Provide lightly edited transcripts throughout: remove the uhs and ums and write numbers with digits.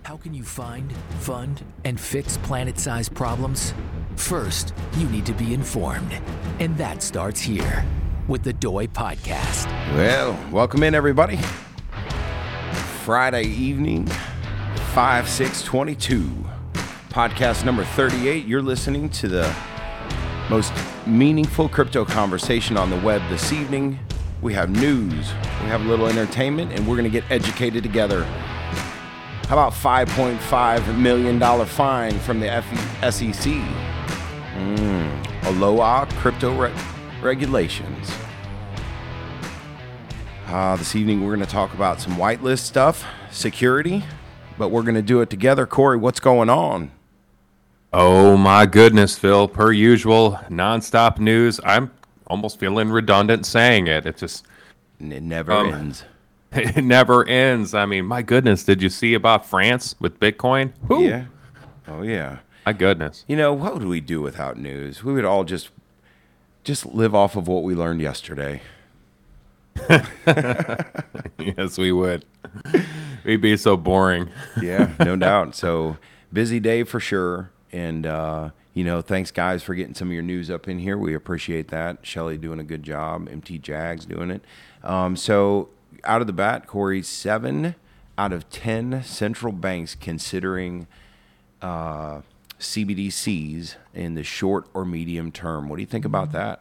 How can you find, fund, and fix planet-sized problems? First, you need to be informed. And that starts here with the Doi Podcast. Well, welcome in, everybody. Friday evening, 5/6/22. Podcast number 38. You're listening to the most meaningful crypto conversation on the web this evening. We have news, we have a little entertainment, and we're going to get educated together. How about $5.5 million fine from the SEC? Aloha crypto regulations. This evening we're going to talk about some whitelist stuff, security, but we're going to do it together. Corey, what's going on? Oh my goodness, Phil. Per usual, nonstop news. I'm almost feeling redundant saying it. It never ends. It never ends. I mean, my goodness, did you see about France with Bitcoin? Whew. Yeah. Oh, yeah. My goodness. You know, what would we do without news? We would all just live off of what we learned yesterday. Yes, we would. We'd be so boring. Yeah, no doubt. So, busy day for sure. And, thanks, guys, for getting some of your news up in here. We appreciate that. Shelly doing a good job. MT Jags doing it. So, out of the bat, Corey, 7 out of 10 central banks considering CBDCs in the short or medium term. What do you think about that?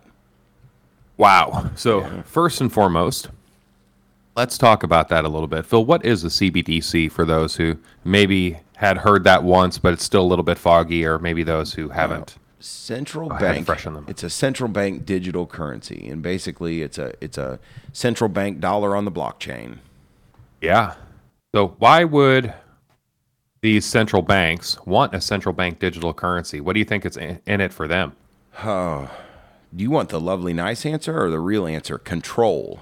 Wow. So first and foremost, let's talk about that a little bit. Phil, what is a CBDC for those who maybe had heard that once, but it's still a little bit foggy, or maybe those who haven't? Central bank. It's a central bank digital currency, and basically it's a central bank dollar on the blockchain. Yeah. So why would these central banks want a central bank digital currency? What do you think is in it for them? Do you want the lovely nice answer or the real answer? Control.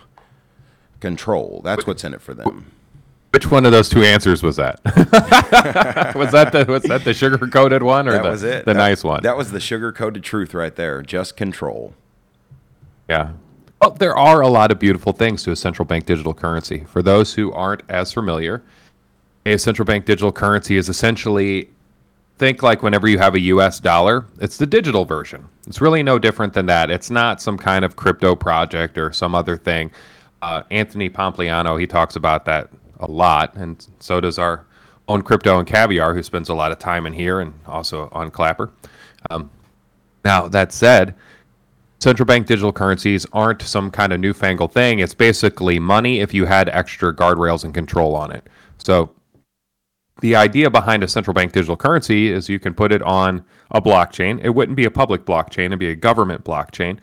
That's what's in it for them. Which one of those two answers was that? was that the sugar-coated one, or the nice one? That was the sugar-coated truth right there. Just control. Yeah. Well, there are a lot of beautiful things to a central bank digital currency. For those who aren't as familiar, a central bank digital currency is essentially, think like whenever you have a US dollar, it's the digital version. It's really no different than that. It's not some kind of crypto project or some other thing. Anthony Pompliano, he talks about that a lot, and so does our own Crypto and Caviar, who spends a lot of time in here and also on Clapper. Now, that said, central bank digital currencies aren't some kind of newfangled thing. It's basically money if you had extra guardrails and control on it. So the idea behind a central bank digital currency is you can put it on a blockchain. It wouldn't be a public blockchain. It'd be a government blockchain,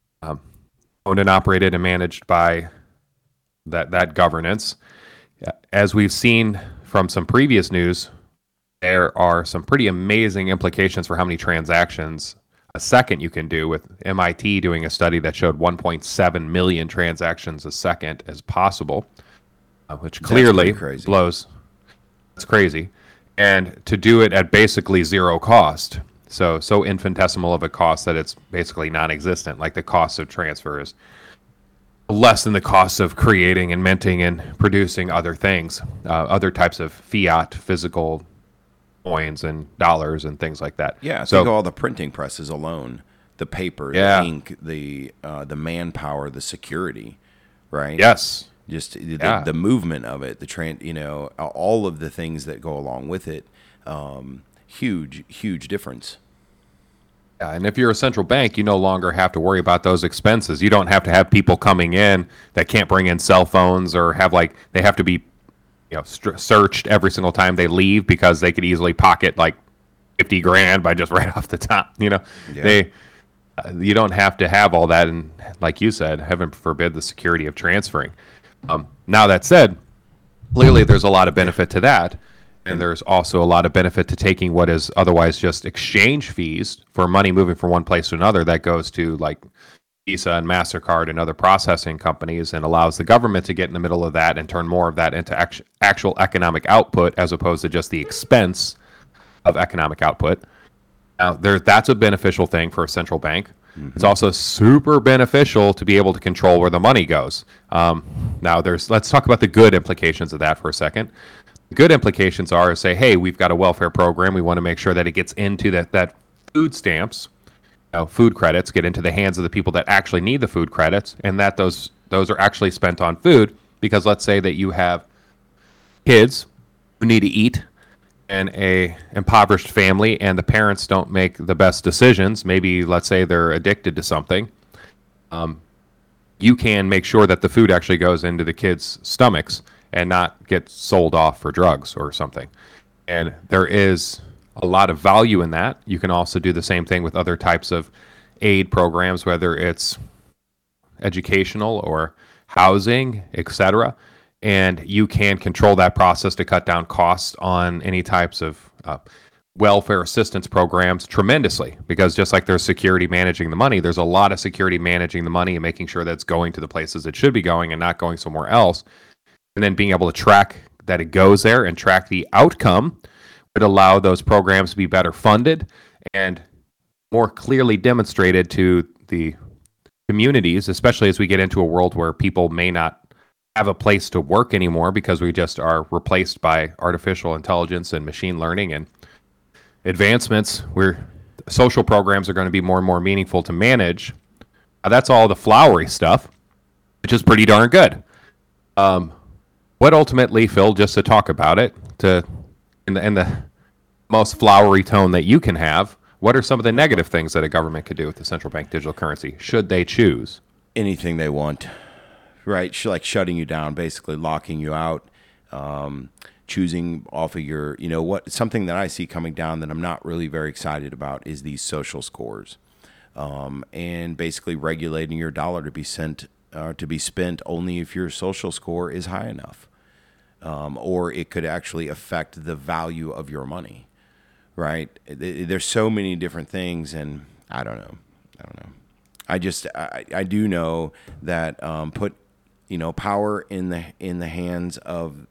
owned and operated and managed by that governance. As we've seen from some previous news, there are some pretty amazing implications for how many transactions a second you can do, with MIT doing a study that showed 1.7 million transactions a second as possible, which clearly blows. It's crazy. And to do it at basically zero cost. So infinitesimal of a cost that it's basically non-existent. Like the cost of transfer is less than the cost of creating and minting and producing other things, other types of fiat physical coins and dollars and things like that. Yeah, so think of all the printing presses alone, the paper, the ink, the manpower, the security, right? Yes. Just the movement of it, all of the things that go along with it. Huge difference. Yeah, and if you're a central bank, you no longer have to worry about those expenses. You don't have to have people coming in that can't bring in cell phones, or they have to be searched every single time they leave, because they could easily pocket like $50,000 by just right off the top. You don't have to have all that, and like you said, heaven forbid the security of transferring. Now that said, clearly there's a lot of benefit to that. And there's also a lot of benefit to taking what is otherwise just exchange fees for money moving from one place to another that goes to like Visa and MasterCard and other processing companies, and allows the government to get in the middle of that and turn more of that into actual economic output, as opposed to just the expense of economic output. Now, that's a beneficial thing for a central bank. Mm-hmm. It's also super beneficial to be able to control where the money goes. Now, let's talk about the good implications of that for a second. Good implications are say, hey, we've got a welfare program. We want to make sure that it gets into that food stamps, food credits get into the hands of the people that actually need the food credits, and that those are actually spent on food. Because let's say that you have kids who need to eat in a impoverished family, and the parents don't make the best decisions. Maybe let's say they're addicted to something. You can make sure that the food actually goes into the kids' stomachs and not get sold off for drugs or something. And there is a lot of value in that. You can also do the same thing with other types of aid programs, whether it's educational or housing, etc. And you can control that process to cut down costs on any types of welfare assistance programs tremendously, because just like there's security managing the money, there's a lot of security managing the money and making sure that it's going to the places it should be going and not going somewhere else. And then being able to track that it goes there and track the outcome would allow those programs to be better funded and more clearly demonstrated to the communities, especially as we get into a world where people may not have a place to work anymore because we just are replaced by artificial intelligence and machine learning and advancements where social programs are going to be more and more meaningful to manage. That's all the flowery stuff, which is pretty darn good. What ultimately, Phil, just to talk about it, in the most flowery tone that you can have, what are some of the negative things that a government could do with the central bank digital currency, should they choose? Anything they want, right? Like shutting you down, basically locking you out, choosing off of your, something that I see coming down that I'm not really very excited about is these social scores, and basically regulating your dollar to be spent only if your social score is high enough, or it could actually affect the value of your money, right? There's so many different things, and I don't know. I do know that put power in the hands of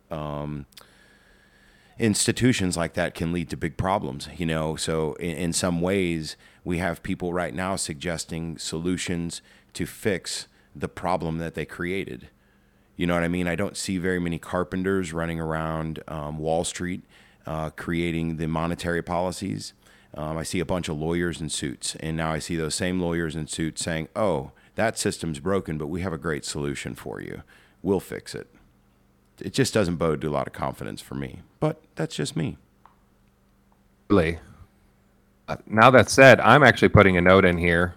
institutions like that can lead to big problems. So in some ways we have people right now suggesting solutions to fix the problem that they created. You know what I mean? I don't see very many carpenters running around Wall Street creating the monetary policies. I see a bunch of lawyers in suits, and now I see those same lawyers in suits saying, oh, that system's broken, but we have a great solution for you. We'll fix it. It just doesn't bode to a lot of confidence for me, but that's just me. Really? Now that said, I'm actually putting a note in here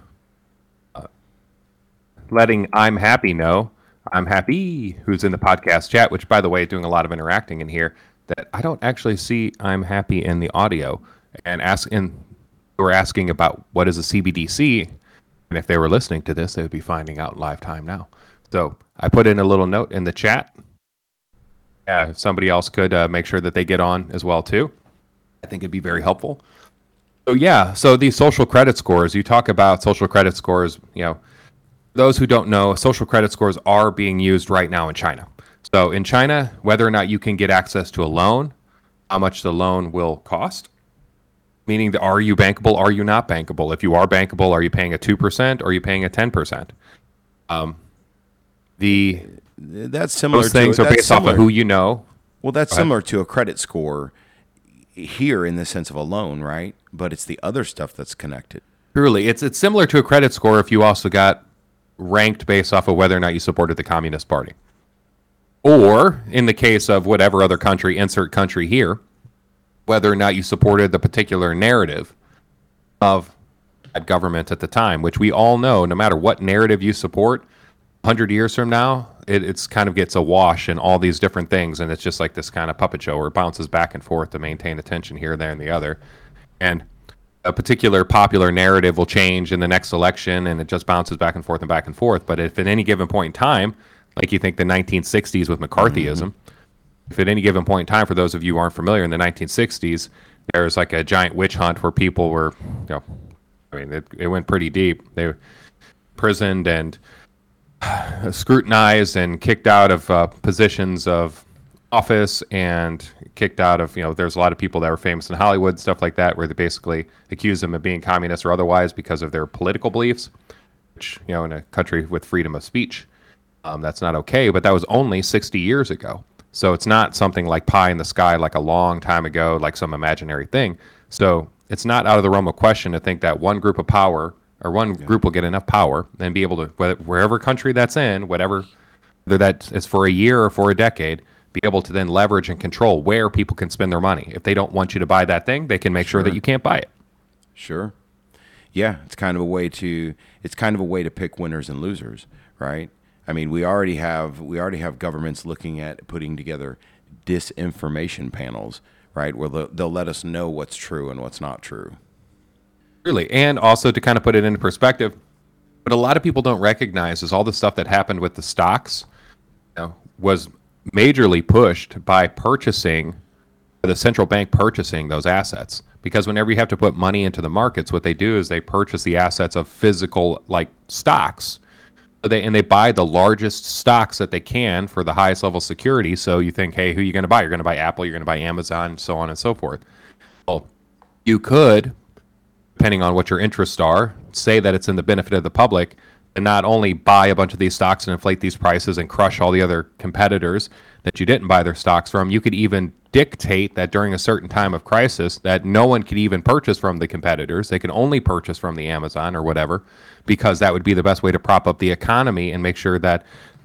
letting I'm Happy know, I'm Happy, who's in the podcast chat, which, by the way, doing a lot of interacting in here, that I don't actually see I'm Happy in the audio. And we're asking about what is a CBDC, and if they were listening to this, they would be finding out live time now. So I put in a little note in the chat. Yeah, if somebody else could make sure that they get on as well too, I think it'd be very helpful. So these social credit scores, you talk about social credit scores, those who don't know, social credit scores are being used right now in China. So in China, whether or not you can get access to a loan, how much the loan will cost, meaning are you bankable, are you not bankable? If you are bankable, are you paying a 2% or are you paying a 10%? That's similar. Those things are based off of who you know. Well, that's similar to a credit score here in the sense of a loan, right? But it's the other stuff that's connected. Truly, it's similar to a credit score if you also got ranked based off of whether or not you supported the Communist Party. Or, in the case of whatever other country, insert country here, whether or not you supported the particular narrative of that government at the time, which we all know, no matter what narrative you support, 100 years from now, it's kind of gets a wash in all these different things, and it's just like this kind of puppet show where it bounces back and forth to maintain attention here, there, and the other. And a particular popular narrative will change in the next election, and it just bounces back and forth and back and forth. But if at any given point in time, like you think the 1960s with McCarthyism, if at any given point in time, for those of you who aren't familiar, in the 1960s, there's like a giant witch hunt where people were, it went pretty deep. They were imprisoned and scrutinized and kicked out of positions of office and kicked out of, there's a lot of people that were famous in Hollywood, stuff like that, where they basically accuse them of being communist or otherwise because of their political beliefs, which, in a country with freedom of speech, that's not okay. But that was only 60 years ago. So it's not something like pie in the sky, like a long time ago, like some imaginary thing. So it's not out of the realm of question to think that one group of power or one group will get enough power and be able to, wherever country that's in, whatever, whether that is for a year or for a decade, be able to then leverage and control where people can spend their money. If they don't want you to buy that thing, they can make sure that you can't buy it. Sure. Yeah, it's kind of a way to pick winners and losers, right? I mean, we already have governments looking at putting together disinformation panels, right, where they'll let us know what's true and what's not true. Really, and also to kind of put it into perspective, what a lot of people don't recognize is all the stuff that happened with the stocks, was majorly pushed by the central bank purchasing those assets. Because whenever you have to put money into the markets, what they do is they purchase the assets of physical, like, stocks. They buy the largest stocks that they can for the highest level security. So you think, hey, who are you going to buy? You're going to buy Apple, you're going to buy Amazon, so on and so forth. Well, you could, depending on what your interests are, say that it's in the benefit of the public and not only buy a bunch of these stocks and inflate these prices and crush all the other competitors that you didn't buy their stocks from. You could even dictate that during a certain time of crisis that no one could even purchase from the competitors. They can only purchase from the Amazon or whatever, because that would be the best way to prop up the economy and make sure that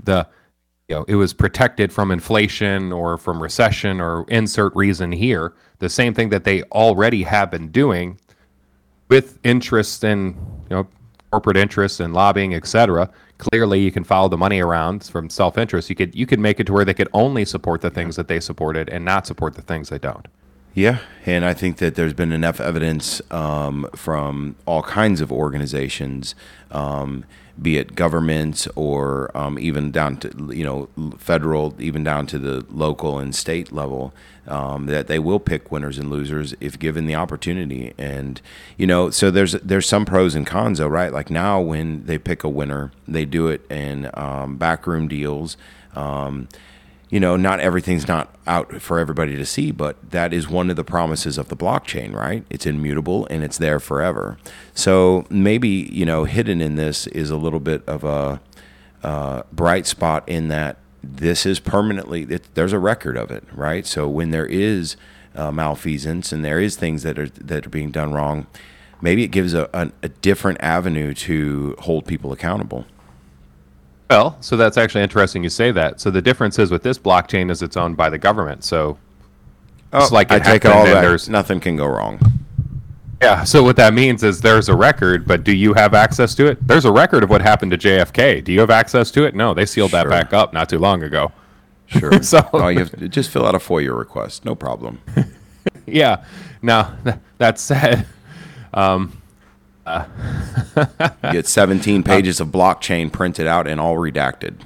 it was protected from inflation or from recession or insert reason here. The same thing that they already have been doing with interest in corporate interests and lobbying, etc. Clearly, you can follow the money around from self-interest. You could make it to where they could only support the things that they supported and not support the things they don't. Yeah, and I think that there's been enough evidence from all kinds of organizations, be it governments or even down to federal, even down to the local and state level, that they will pick winners and losers if given the opportunity. And so there's some pros and cons, though, right? Like now, when they pick a winner, they do it in backroom deals. Not everything's not out for everybody to see, but that is one of the promises of the blockchain, right? It's immutable and it's there forever. So maybe, hidden in this is a little bit of a bright spot in that this is permanently, there's a record of it, right? So when there is malfeasance and there is things that are being done wrong, maybe it gives a different avenue to hold people accountable. Well, so that's actually interesting you say that. So the difference is with this blockchain is it's owned by the government. So it's like I take all that. Nothing can go wrong. Yeah. So what that means is there's a record, but do you have access to it? There's a record of what happened to JFK. Do you have access to it? No, they sealed that back up not too long ago. Sure. So you have to just fill out a FOIA request. No problem. Yeah. Now, that said, you get 17 pages of blockchain printed out and all redacted.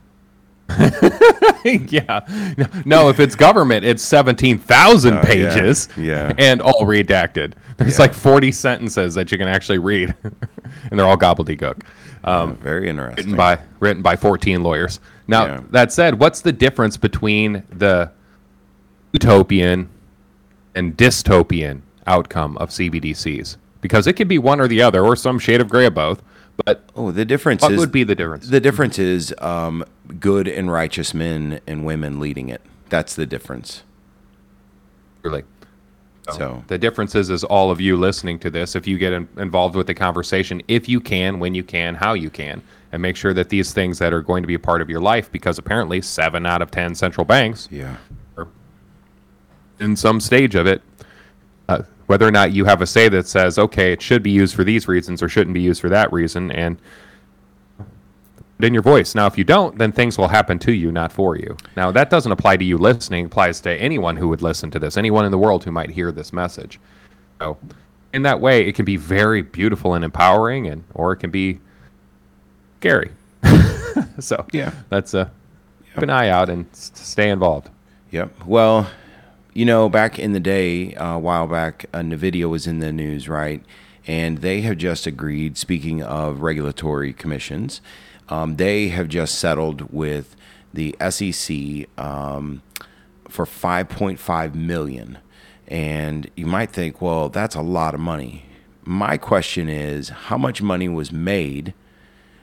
Yeah. No, if it's government, it's 17,000 pages and all redacted. There's like 40 sentences that you can actually read, and they're all gobbledygook. Very interesting. Written by 14 lawyers. Now, that said, what's the difference between the utopian and dystopian outcome of CBDCs? Because it could be one or the other, or some shade of gray of both. But the difference what would be the difference? The difference is good and righteous men and women leading it. That's the difference. Really. So the difference is all of you listening to this, if you get involved with the conversation, if you can, when you can, how you can, and make sure that these things that are going to be a part of your life, because apparently 7 out of 10 central banks are in some stage of it, whether or not you have a say that says, okay, it should be used for these reasons or shouldn't be used for that reason, and put in your voice. Now, if you don't, then things will happen to you, not for you. Now, that doesn't apply to you listening. It applies to anyone who would listen to this, anyone in the world who might hear this message. So, in that way, it can be very beautiful and empowering, or it can be scary. So, that's keep an eye out and stay involved. Yep. Well, back in the day, a while back, NVIDIA was in the news, right? And they have just agreed, speaking of regulatory commissions, they have just settled with the SEC for $5.5 million. And you might think, well, that's a lot of money. My question is, how much money was made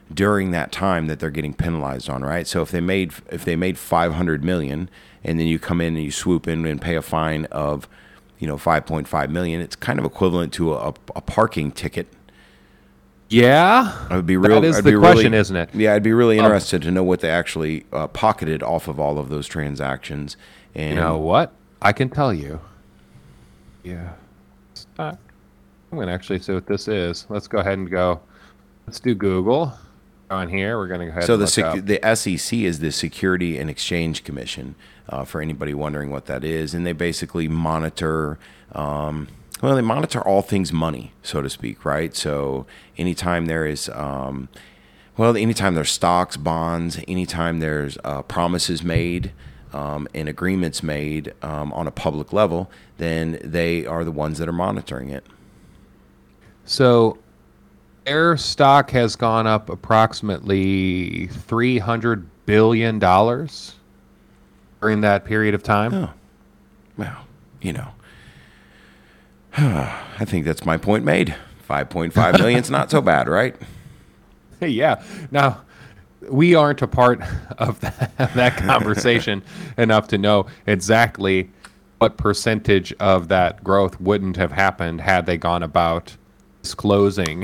during that time that they're getting penalized on, right? So if they made 500 million, and then you come in and you swoop in and pay a fine of, 5.5 million, it's kind of equivalent to a parking ticket. Yeah, I would be real. That is the question, isn't it? Yeah, I'd be really interested to know what they actually pocketed off of all of those transactions. And you know what? I can tell you. Yeah, I'm going to actually see what this is. Let's go ahead and go. Let's do Google on here. We're going to go ahead. So and look up. the SEC is the Security and Exchange Commission, for anybody wondering what that is, and they basically monitor. They monitor all things money, so to speak, right? So anytime there is, anytime there's stocks, bonds, anytime there's promises made and agreements made on a public level, then they are the ones that are monitoring it. So their stock has gone up approximately $300 billion during that period of time. Oh, well, I think that's my point made. 5.5 million is not so bad, right? Yeah. Now, we aren't a part of that conversation enough to know exactly what percentage of that growth wouldn't have happened had they gone about disclosing.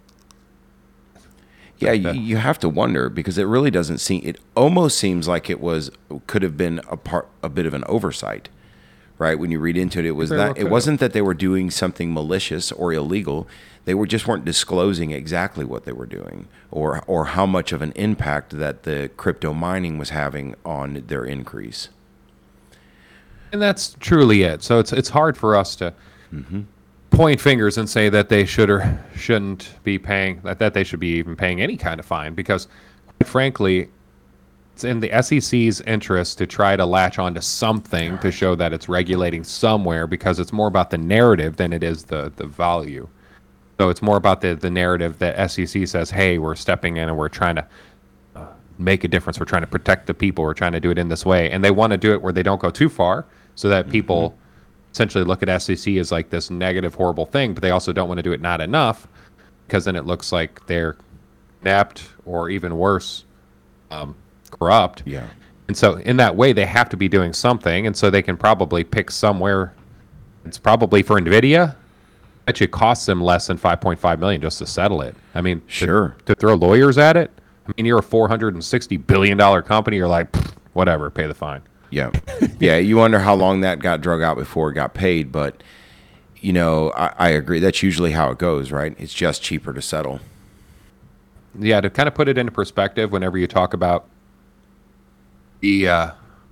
Yeah, you have to wonder, because it really doesn't seem. It almost seems like could have been a bit of an oversight. Right, when you read into it, it wasn't that they were doing something malicious or illegal. They weren't disclosing exactly what they were doing, or how much of an impact that the crypto mining was having on their increase. And that's truly it. So it's hard for us to point fingers and say that they should or shouldn't be paying, that they should be even paying any kind of fine, because quite frankly, it's in the SEC's interest to try to latch onto something to show that it's regulating somewhere, because it's more about the narrative than it is the value. So it's more about the narrative that SEC says, hey, we're stepping in and we're trying to make a difference. We're trying to protect the people. We're trying to do it in this way. And they want to do it where they don't go too far, so that people essentially look at SEC as like this negative, horrible thing, but they also don't want to do it not enough, because then it looks like they're inept or even worse, corrupt. Yeah. And so in that way, they have to be doing something, and so they can probably pick somewhere. It's probably for NVIDIA. It should cost them less than $5.5 million just to settle it. I mean, sure. To throw lawyers at it. I mean, you're a $460 billion company. You're like, whatever, pay the fine. Yeah. Yeah. You wonder how long that got drug out before it got paid. But, I agree. That's usually how it goes, right? It's just cheaper to settle. Yeah. To kind of put it into perspective, whenever you talk about the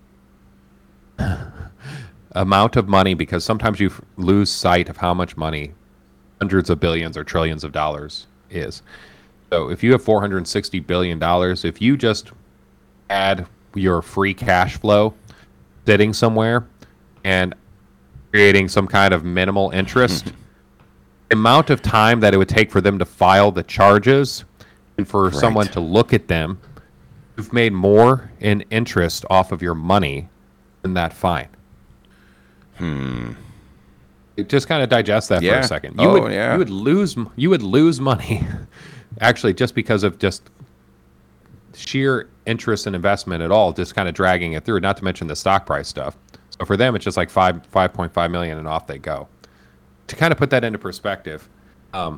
amount of money, because sometimes you lose sight of how much money hundreds of billions or trillions of dollars is. So if you have $460 billion, if you just add your free cash flow sitting somewhere and creating some kind of minimal interest, the amount of time that it would take for them to file the charges and for someone to look at them, you've made more in interest off of your money than that fine. Just kind of digest that for a second. You would lose money actually, just because of just sheer interest and investment at all, just kind of dragging it through, not to mention the stock price stuff. So for them, it's just like 5.5 million and off they go. To kind of put that into perspective, I'm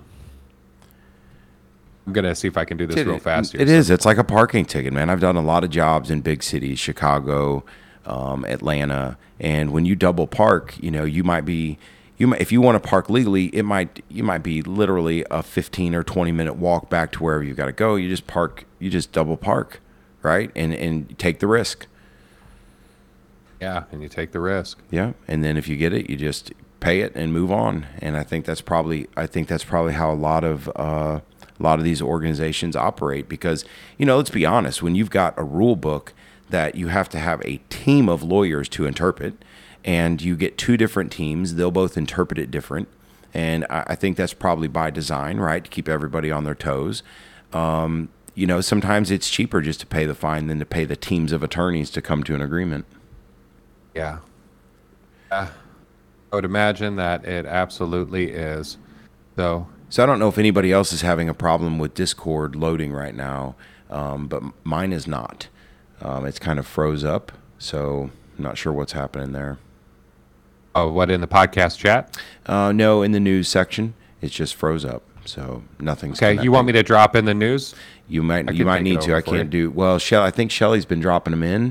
going to see if I can do this real fast here. It's like a parking ticket, man. I've done a lot of jobs in big cities, Chicago, Atlanta, and when you double park, you might be, if you want to park legally, you might be literally a 15 or 20 minute walk back to wherever you got to go. You just double park, right? And take the risk. Yeah, and you take the risk. Yeah, and then if you get it, you just pay it and move on. And I think that's probably how a lot of these organizations operate, because let's be honest, when you've got a rule book that you have to have a team of lawyers to interpret, and you get two different teams, they'll both interpret it different, and I think that's probably by design, right, to keep everybody on their toes. Sometimes it's cheaper just to pay the fine than to pay the teams of attorneys to come to an agreement. Yeah. I would imagine that it absolutely is. So So I don't know if anybody else is having a problem with Discord loading right now, but mine is not. It's kind of froze up, so I'm not sure what's happening there. Oh, what, in the podcast chat? No, in the news section, it's just froze up, so nothing's Okay, connecting. you want me to drop in the news? You might take need it to. over I for can't you. do well. I think Shelly's been dropping them in,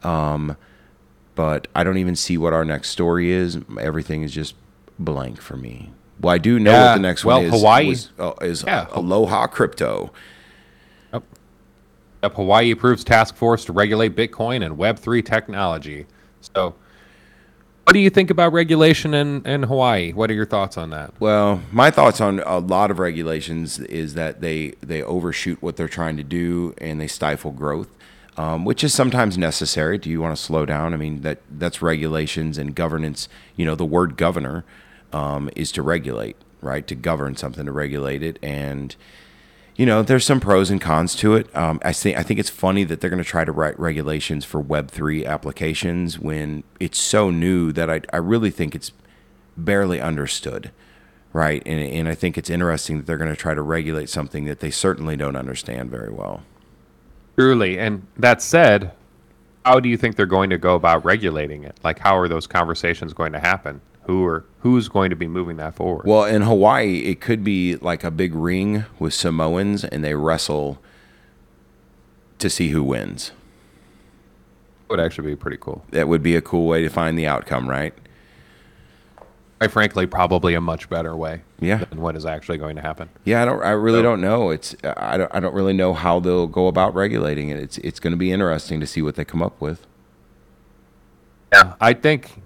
but I don't even see what our next story is. Everything is just blank for me. Well, I do know what the next one is. Hawaii is Aloha Crypto. Yep, Hawaii approves task force to regulate Bitcoin and Web3 technology. So, what do you think about regulation in Hawaii? What are your thoughts on that? Well, my thoughts on a lot of regulations is that they overshoot what they're trying to do and they stifle growth, which is sometimes necessary. Do you want to slow down? I mean, that's regulations and governance. You know, the word governor is to regulate, right? To govern something, to regulate it. And, you know, there's some pros and cons to it. I think it's funny that they're going to try to write regulations for Web3 applications when it's so new that I really think it's barely understood, right? And I think it's interesting that they're going to try to regulate something that they certainly don't understand very well. Truly. And that said, how do you think they're going to go about regulating it? Like, how are those conversations going to happen? Who's going to be moving that forward? Well, in Hawaii, it could be like a big ring with Samoans, and they wrestle to see who wins. It would actually be pretty cool. That would be a cool way to find the outcome, right? Quite frankly, probably a much better way Yeah. than what is actually going to happen. Yeah, I really don't know. I don't really know how they'll go about regulating it. It's going to be interesting to see what they come up with. Yeah, I think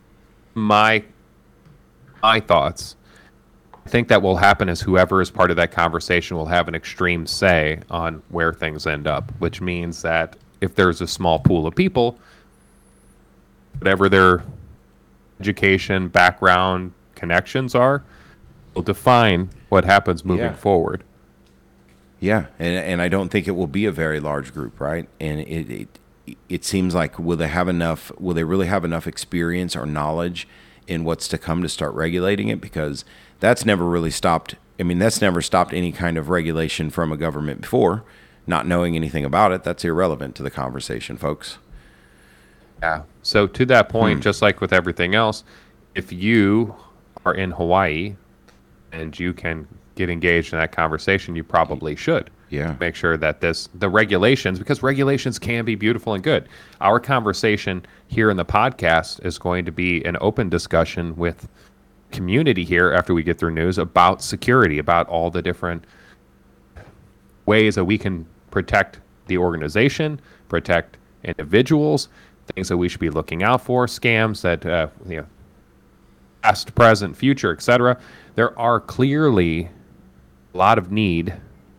my thoughts, I think that will happen is whoever is part of that conversation will have an extreme say on where things end up, which means that if there's a small pool of people, whatever their education, background, connections are, will define what happens moving forward. Yeah, and I don't think it will be a very large group, right? And it seems like will they really have enough experience or knowledge in what's to come to start regulating it? Because that's never really stopped. I mean, that's never stopped any kind of regulation from a government before. Not knowing anything about it, that's irrelevant to the conversation, folks. Yeah. So to that point, just like with everything else, if you are in Hawaii and you can get engaged in that conversation, you probably should. Yeah. Make sure that the regulations, because regulations can be beautiful and good. Our conversation here in the podcast is going to be an open discussion with community here after we get through news about security, about all the different ways that we can protect the organization, protect individuals, things that we should be looking out for, scams that, past, present, future, etc. There are clearly a lot of need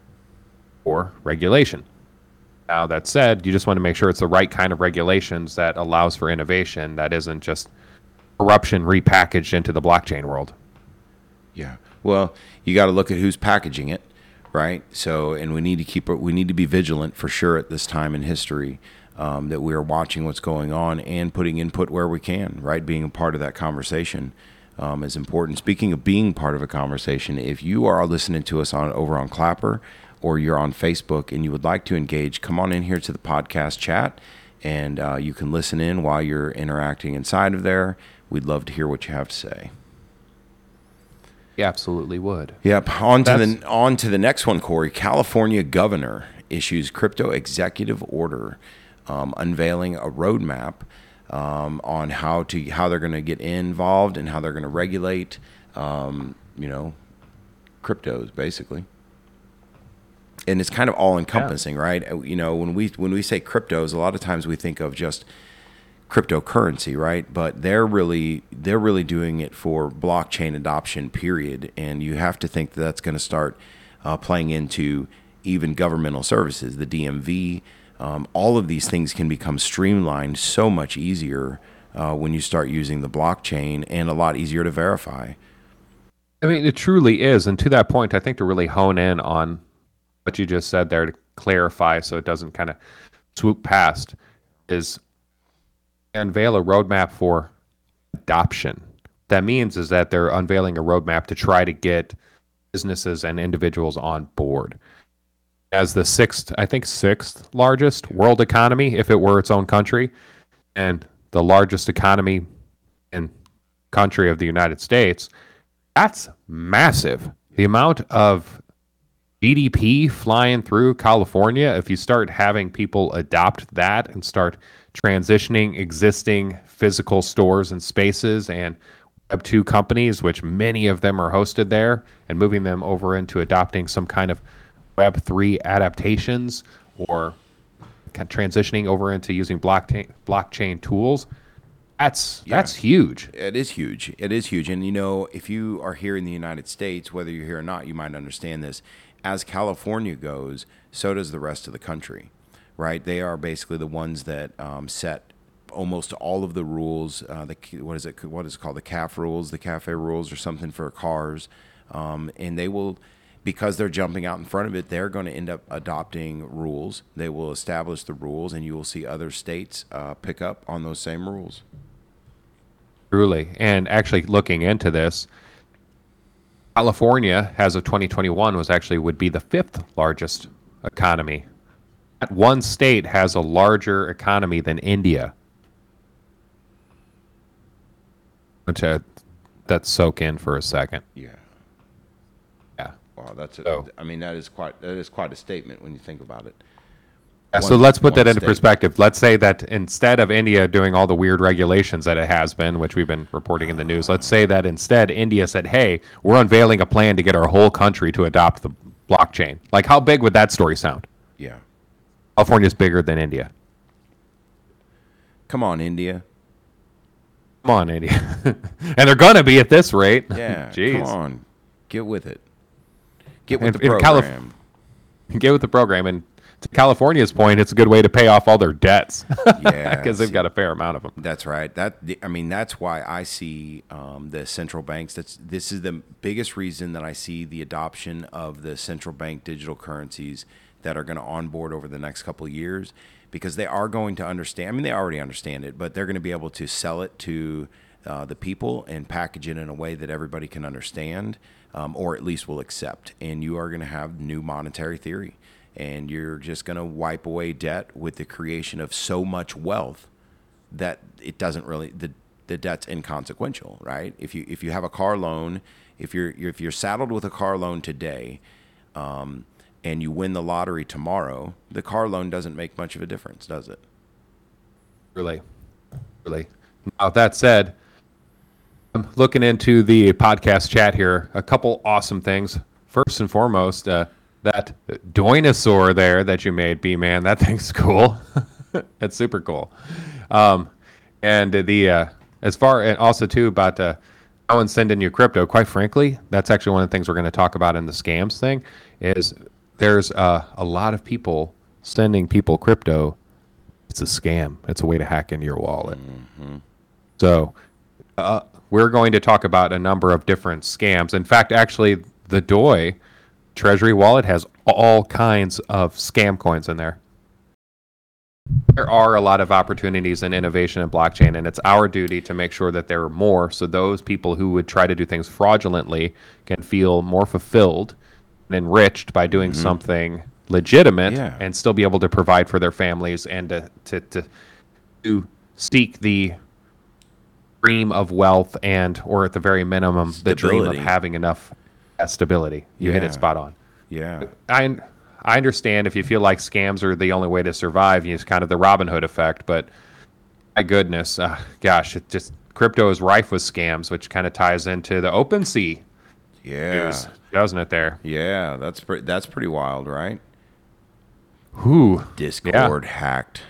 for regulation. Now, that said, you just want to make sure it's the right kind of regulations that allows for innovation, that isn't just corruption repackaged into the blockchain world. Yeah. Well, you got to look at who's packaging it, right? So, and we need to be vigilant for sure at this time in history, that we are watching what's going on and putting input where we can, right? Being a part of that conversation is important. Speaking of being part of a conversation, if you are listening to us over on Clapper or you're on Facebook and you would like to engage, come on in here to the podcast chat and you can listen in while you're interacting inside of there. We'd love to hear what you have to say. You absolutely would. Yep. On to the next one, Corey. California governor issues crypto executive order, unveiling a roadmap on how they're going to get involved and how they're going to regulate, cryptos basically. And it's kind of all encompassing, right? You know, when we say cryptos, a lot of times we think of just cryptocurrency, right? But they're really doing it for blockchain adoption, period. And you have to think that that's going to start playing into even governmental services, the DMV. All of these things can become streamlined so much easier when you start using the blockchain, and a lot easier to verify. I mean, it truly is. And to that point, I think to really hone in on what you just said there to clarify so it doesn't kind of swoop past is unveil a roadmap for adoption. That means is that they're unveiling a roadmap to try to get businesses and individuals on board. As the sixth largest world economy, if it were its own country, and the largest economy in country of the United States, that's massive. The amount of GDP flying through California, if you start having people adopt that and start transitioning existing physical stores and spaces and Web2 companies, which many of them are hosted there, and moving them over into adopting some kind of Web3 adaptations or transitioning over into using blockchain tools, that's huge. It is huge. It is huge. And, if you are here in the United States, whether you're here or not, you might understand this. As California goes, so does the rest of the country, right? They are basically the ones that set almost all of the rules. What is it called? The CAF rules, the CAFE rules, or something for cars. And they will, because they're jumping out in front of it, they're going to end up adopting rules. They will establish the rules, and you will see other states pick up on those same rules. Truly. And actually looking into this, California, as of 2021, would be the fifth largest economy. That one state has a larger economy than India. That soak in for a second. Yeah. Yeah. Wow, that is quite a statement when you think about it. So let's put that into perspective. Let's say that instead of India doing all the weird regulations that it has been, which we've been reporting in the news, let's say that instead India said, hey, we're unveiling a plan to get our whole country to adopt the blockchain. Like, how big would that story sound? Yeah. California's bigger than India. Come on, India. Come on, India. And they're going to be at this rate. Yeah. Jeez. Come on. Get with it. Get with the program. Get with the program. And to California's point, it's a good way to pay off all their debts. Yeah, because they've got a fair amount of them. That's right. That's why I see the central banks. This is the biggest reason that I see the adoption of the central bank digital currencies that are going to onboard over the next couple of years, because they are going to understand. I mean, they already understand it, but they're going to be able to sell it to the people and package it in a way that everybody can understand, or at least will accept. And you are going to have new monetary theory. And you're just going to wipe away debt with the creation of so much wealth that it doesn't really, the debt's inconsequential, right? If you have a car loan, if you're saddled with a car loan today, and you win the lottery tomorrow, the car loan doesn't make much of a difference, does it? Really. Now, that said, I'm looking into the podcast chat here. A couple awesome things. First and foremost, that Doinosaur there that you made, B-Man, that thing's cool. That's super cool. And and also too about no one sending you crypto. Quite frankly, that's actually one of the things we're going to talk about in the scams thing. Is there's a lot of people sending people crypto. It's a scam. It's a way to hack into your wallet. Mm-hmm. So we're going to talk about a number of different scams. In fact, actually, the Doi Treasury wallet has all kinds of scam coins in there. There are a lot of opportunities and innovation in blockchain, and it's our duty to make sure that there are more, so those people who would try to do things fraudulently can feel more fulfilled and enriched by doing something legitimate, and still be able to provide for their families and to seek the dream of wealth or at the very minimum, the dream of having enough stability. You hit it spot on. Yeah. I understand if you feel like scams are the only way to survive, it's kind of the Robin Hood effect, but my goodness, crypto is rife with scams, which kind of ties into the OpenSea news, doesn't it there? Yeah, that's pretty wild, right? Who? Discord hacked.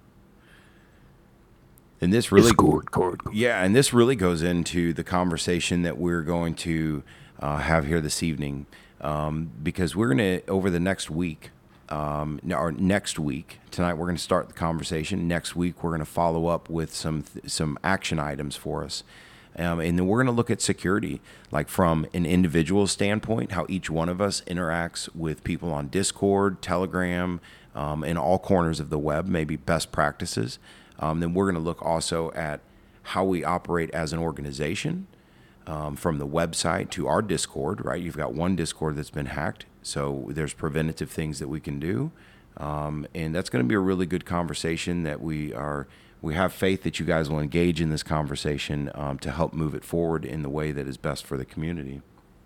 And this really and this really goes into the conversation that we're going to have here this evening, because we're going to, over the next week, or next week, tonight we're going to start the conversation. Next week we're going to follow up with some action items for us, and then we're going to look at security, like from an individual standpoint, how each one of us interacts with people on Discord, Telegram, in all corners of the web, maybe best practices. Then we're going to look also at how we operate as an organization. from the website to our Discord, right? You've got one Discord that's been hacked, so there's preventative things that we can do, and that's going to be a really good conversation that we have faith that you guys will engage in this conversation to help move it forward in the way that is best for the community.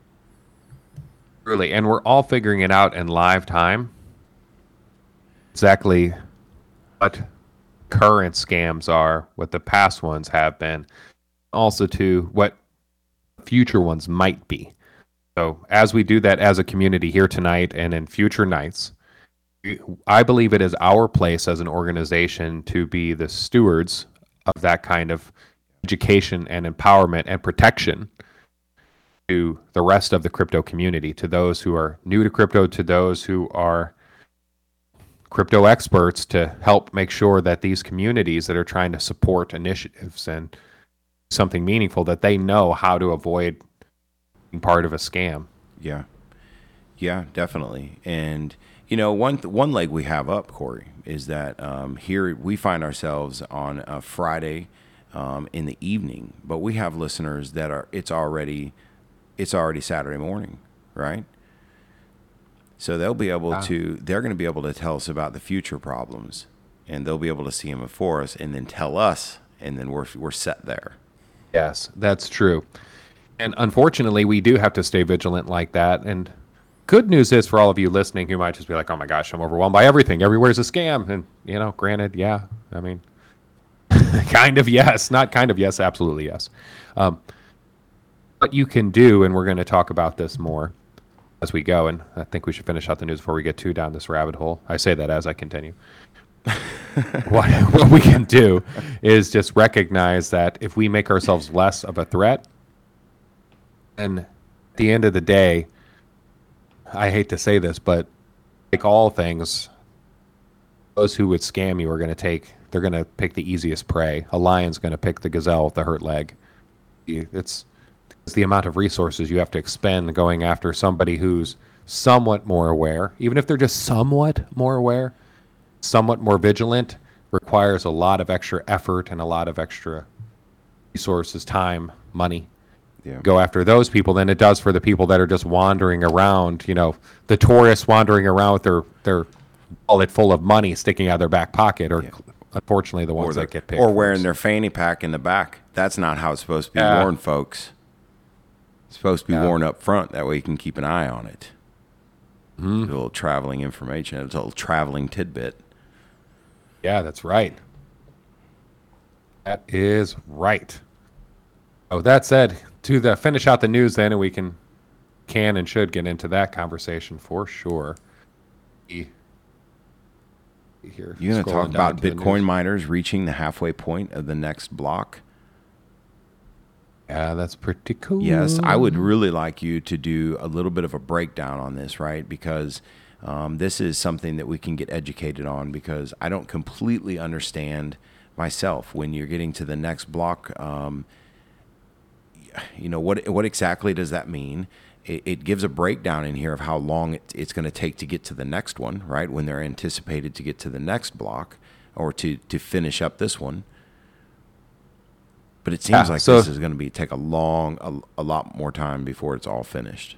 Really, and we're all figuring it out in live time. Exactly what current scams are, what the past ones have been, also to what future ones might be. So as we do that as a community here tonight and in future nights, I believe it is our place as an organization to be the stewards of that kind of education and empowerment and protection to the rest of the crypto community, to those who are new to crypto, to those who are crypto experts, to help make sure that these communities that are trying to support initiatives and something meaningful, that they know how to avoid being part of a scam. Yeah, definitely. And one leg we have up, Corey, is that here we find ourselves on a Friday in the evening, but we have listeners that it's already Saturday morning, right? So they're going to be able to tell us about the future problems, and they'll be able to see them before us and then tell us, and then we're set there. Yes, that's true. And unfortunately, we do have to stay vigilant like that. And good news is for all of you listening who might just be like, oh my gosh, I'm overwhelmed by everything. Everywhere's a scam. And, granted, yeah, I mean, kind of yes, not kind of yes, absolutely yes. What you can do, and we're going to talk about this more as we go, and I think we should finish out the news before we get too down this rabbit hole. I say that as I continue. What we can do is just recognize that if we make ourselves less of a threat, and at the end of the day, I hate to say this, but like all things, those who would scam you they're going to pick the easiest prey. A lion's going to pick the gazelle with the hurt leg. It's the amount of resources you have to expend going after somebody who's somewhat more aware, even if they're just somewhat more aware, somewhat more vigilant, requires a lot of extra effort and a lot of extra resources, time, money. Yeah. Go after those people than it does for the people that are just wandering around, the tourists wandering around with their wallet full of money sticking out of their back pocket, or unfortunately the ones that get picked. Or wearing their fanny pack in the back. That's not how it's supposed to be worn, folks. It's supposed to be worn up front. That way you can keep an eye on it. Mm-hmm. A little traveling information. It's a little traveling tidbit. Yeah, that's right. That is right. Oh, that said, to finish out the news then, and we can and should get into that conversation for sure. You're going to talk about Bitcoin miners reaching the halfway point of the next block? Yeah, that's pretty cool. Yes, I would really like you to do a little bit of a breakdown on this, right? Because this is something that we can get educated on, because I don't completely understand myself when you're getting to the next block. What exactly does that mean? It gives a breakdown in here of how long it's going to take to get to the next one, right? When they're anticipated to get to the next block or to finish up this one. But it seems like this is going to take a lot more time before it's all finished.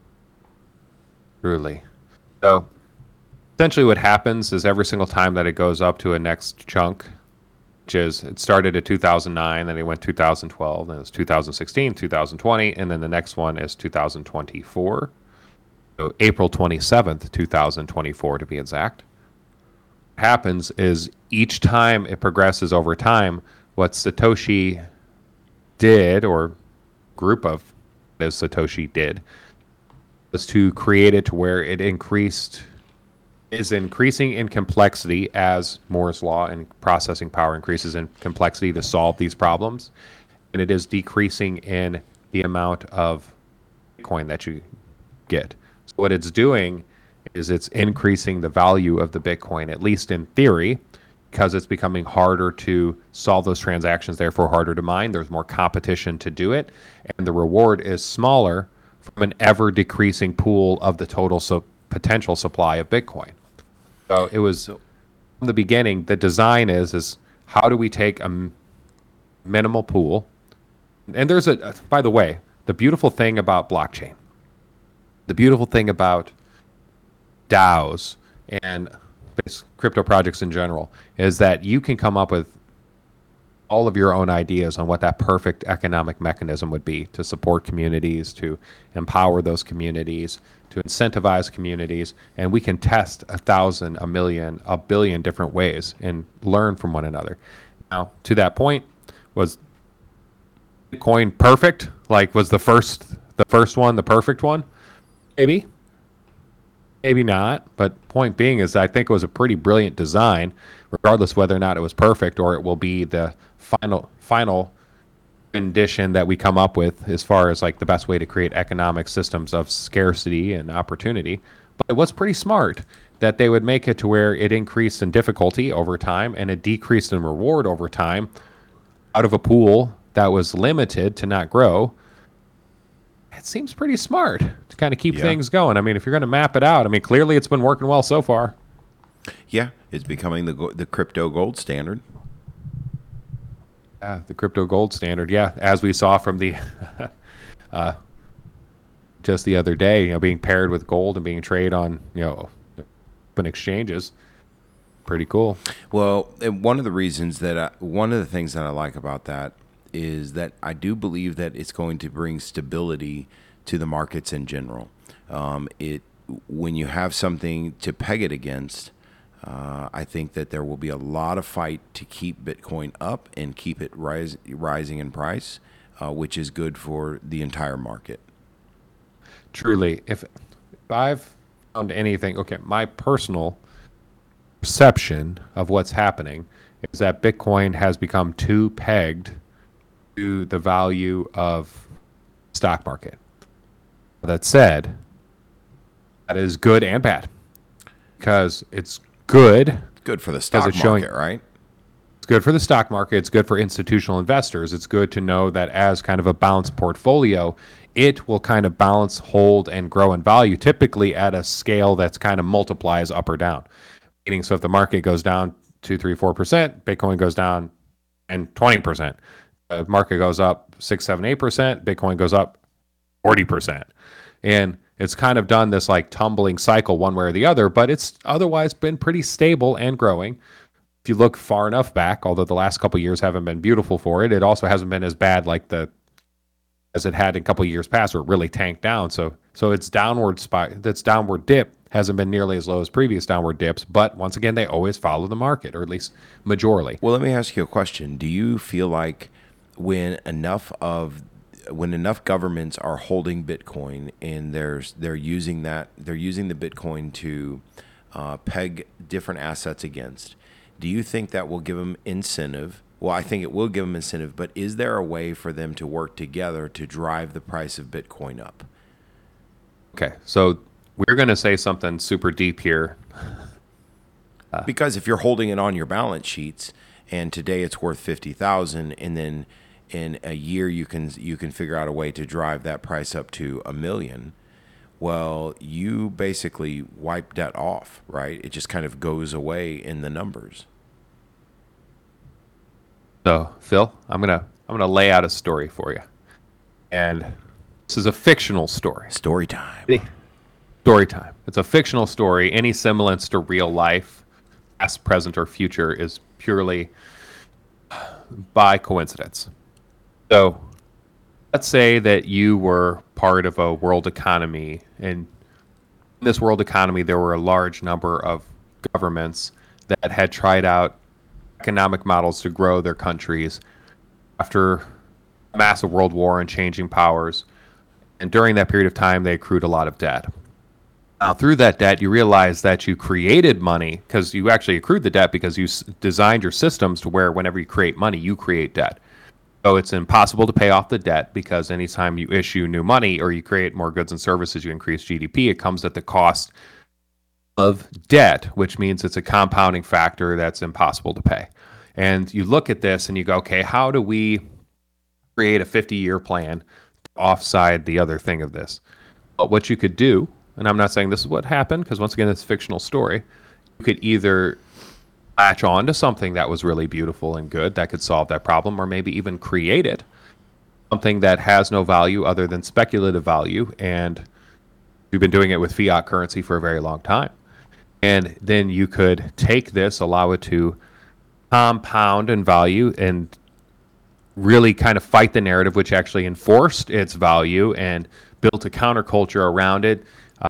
Truly. So essentially what happens is every single time that it goes up to a next chunk, which is, it started at 2009, then it went 2012, then it's 2016, 2020, and then the next one is 2024. So April 27th, 2024 to be exact. What happens is each time it progresses over time, what Satoshi did, or group of as Satoshi did, was to create it to where it is increasing in complexity as Moore's law and processing power increases in complexity to solve these problems, and it is decreasing in the amount of Bitcoin that you get. So what it's doing is it's increasing the value of the Bitcoin, at least in theory, because it's becoming harder to solve those transactions, therefore harder to mine. There's more competition to do it, and the reward is smaller from an ever-decreasing pool of the total potential supply of Bitcoin. So it was, from the beginning, the design is how do we take a minimal pool? And there's by the way, the beautiful thing about blockchain, the beautiful thing about DAOs and crypto projects in general is that you can come up with all of your own ideas on what that perfect economic mechanism would be to support communities, to empower those communities, to incentivize communities, and we can test 1,000, a million, a billion different ways and learn from one another. Now, to that point, was Bitcoin perfect? Like, was the first one the perfect one? Maybe not. But point being is, I think it was a pretty brilliant design, regardless whether or not it was perfect or it will be the final condition that we come up with as far as like the best way to create economic systems of scarcity and opportunity. But it was pretty smart that they would make it to where it increased in difficulty over time and it decreased in reward over time out of a pool that was limited to not grow. It seems pretty smart to kind of keep things going. I mean, if you're going to map it out, I mean, clearly it's been working well so far. Yeah, it's becoming the crypto gold standard. Yeah, the crypto gold standard. Yeah, as we saw from the just the other day, being paired with gold and being traded on, open exchanges. Pretty cool. Well, and one of the things that I like about that is that I do believe that it's going to bring stability to the markets in general. When you have something to peg it against, I think that there will be a lot of fight to keep Bitcoin up and keep it rising in price, which is good for the entire market. Truly, if I've found anything, okay, my personal perception of what's happening is that Bitcoin has become too pegged to the value of stock market. That said, that is good and bad because it's good for the stock market, right? It's good for the stock market. It's good for institutional investors. It's good to know that as kind of a balanced portfolio, it will kind of balance, hold, and grow in value, typically at a scale that's kind of multiplies up or down. Meaning, so if the market goes down 2, 3, 4%, Bitcoin goes down and 20%. The market goes up 6, 7, 8%, Bitcoin goes up 40%. And it's kind of done this like tumbling cycle one way or the other, but it's otherwise been pretty stable and growing. If you look far enough back, although the last couple of years haven't been beautiful for it, it also hasn't been as bad as it had in a couple of years past where it really tanked down. So its downward dip hasn't been nearly as low as previous downward dips, but once again, they always follow the market, or at least majorly. Well, let me ask you a question. Do you feel like when enough governments are holding Bitcoin and they're using the Bitcoin to peg different assets against, do you think that will give them incentive? Well, I think it will give them incentive, but is there a way for them to work together to drive the price of Bitcoin up? Okay, so we're going to say something super deep here. Because if you're holding it on your balance sheets and today it's worth 50,000 and then in a year you can figure out a way to drive that price up to $1 million, well, you basically wipe that off, right? It just kind of goes away in the numbers. So, Phil, I'm gonna lay out a story for you, and this is a fictional story. Story time. Story time. It's a fictional story. Any semblance to real life, past, present, or future, is purely by coincidence. So, let's say that you were part of a world economy, and in this world economy, there were a large number of governments that had tried out economic models to grow their countries after a massive world war and changing powers. And during that period of time, they accrued a lot of debt. Now, through that debt, you realize that you created money because you actually accrued the debt because you designed your systems to where whenever you create money, you create debt. So it's impossible to pay off the debt because anytime you issue new money or you create more goods and services, you increase GDP, it comes at the cost of debt, which means it's a compounding factor that's impossible to pay. And you look at this and you go, okay, how do we create a 50-year plan to offside the other thing of this? But what you could do, and I'm not saying this is what happened, because once again, it's a fictional story, you could either latch on to something that was really beautiful and good that could solve that problem, or maybe even create it. something that has no value other than speculative value, and we've been doing it with fiat currency for a very long time. And then you could take this, allow it to compound in value, and really kind of fight the narrative which actually enforced its value and built a counterculture around it,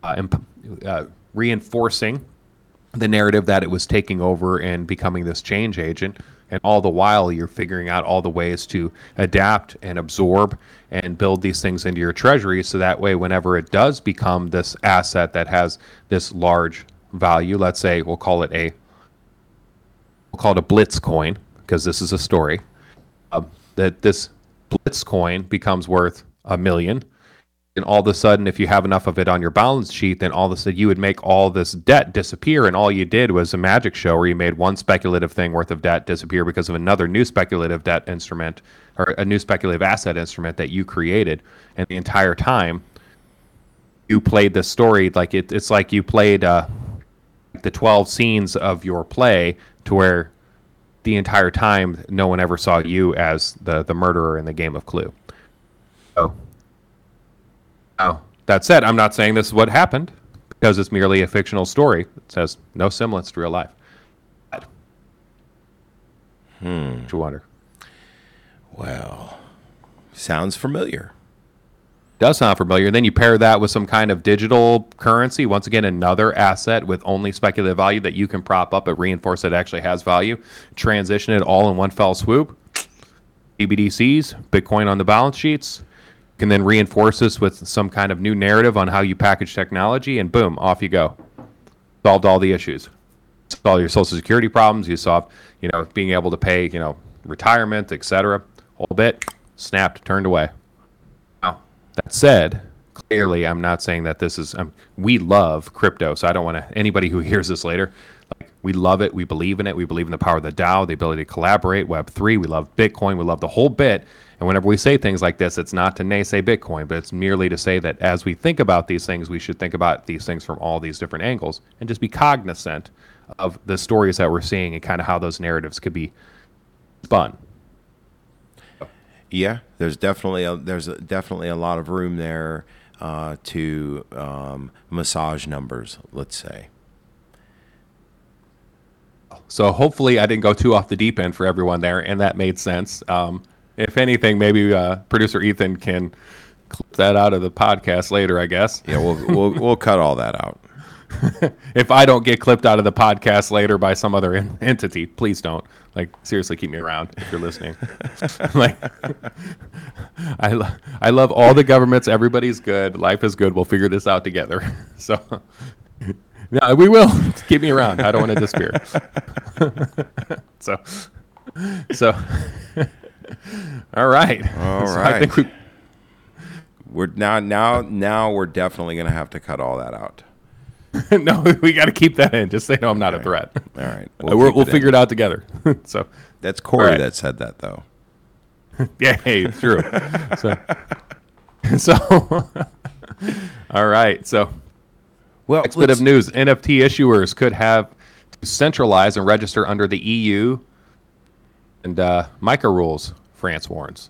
reinforcing the narrative that it was taking over and becoming this change agent. And all the while, you're figuring out all the ways to adapt and absorb and build these things into your treasury, so that way, whenever it does become this asset that has this large value, let's say we'll call it a Blitz coin, because this is a story, that this Blitz coin becomes worth $1 million. And all of a sudden, if you have enough of it on your balance sheet, then all of a sudden you would make all this debt disappear. And all you did was a magic show where you made one speculative thing worth of debt disappear because of another new speculative debt instrument, or a new speculative asset instrument that you created. And the entire time you played this story, like it's like you played the 12 scenes of your play, to where the entire time no one ever saw you as the murderer in the game of Clue. So, that said, I'm not saying this is what happened, because it's merely a fictional story. It has no semblance to real life. But, you wonder. Well, sounds familiar. Does sound familiar. And then you pair that with some kind of digital currency. Once again, another asset with only speculative value that you can prop up and reinforce that it actually has value. Transition it all in one fell swoop. BBDCs, Bitcoin on the balance sheets. Can then reinforce this with some kind of new narrative on how you package technology, and boom, off you go. Solved all the issues. Solved all your Social Security problems. You solved, being able to pay, retirement, etc. Whole bit snapped, turned away. Now, that said, clearly, I'm not saying that this is. We love crypto, so I don't want anybody who hears this later. We love it. We believe in it. We believe in the power of the DAO, the ability to collaborate, Web3. We love Bitcoin. We love the whole bit. And whenever we say things like this, it's not to naysay Bitcoin, but it's merely to say that as we think about these things, we should think about these things from all these different angles and just be cognizant of the stories that we're seeing and kind of how those narratives could be spun. Yeah, there's definitely a lot of room there to massage numbers, let's say. So hopefully I didn't go too off the deep end for everyone there, and that made sense. If anything, maybe producer Ethan can clip that out of the podcast later, I guess. Yeah, we'll cut all that out. If I don't get clipped out of the podcast later by some other entity, please don't. Seriously, keep me around if you're listening. I love all the governments. Everybody's good. Life is good. We'll figure this out together. So, yeah, we will. Keep me around. I don't want to disappear. So. All right. I think we're now we're definitely going to have to cut all that out. No, we got to keep that in. Just say no, I'm not a threat. All right. We'll figure it out together. So that's Corey that said that, though. Yeah, hey, it's true. So all right. So next bit of news: NFT issuers could have to centralize and register under the EU and MiCA rules, France warns.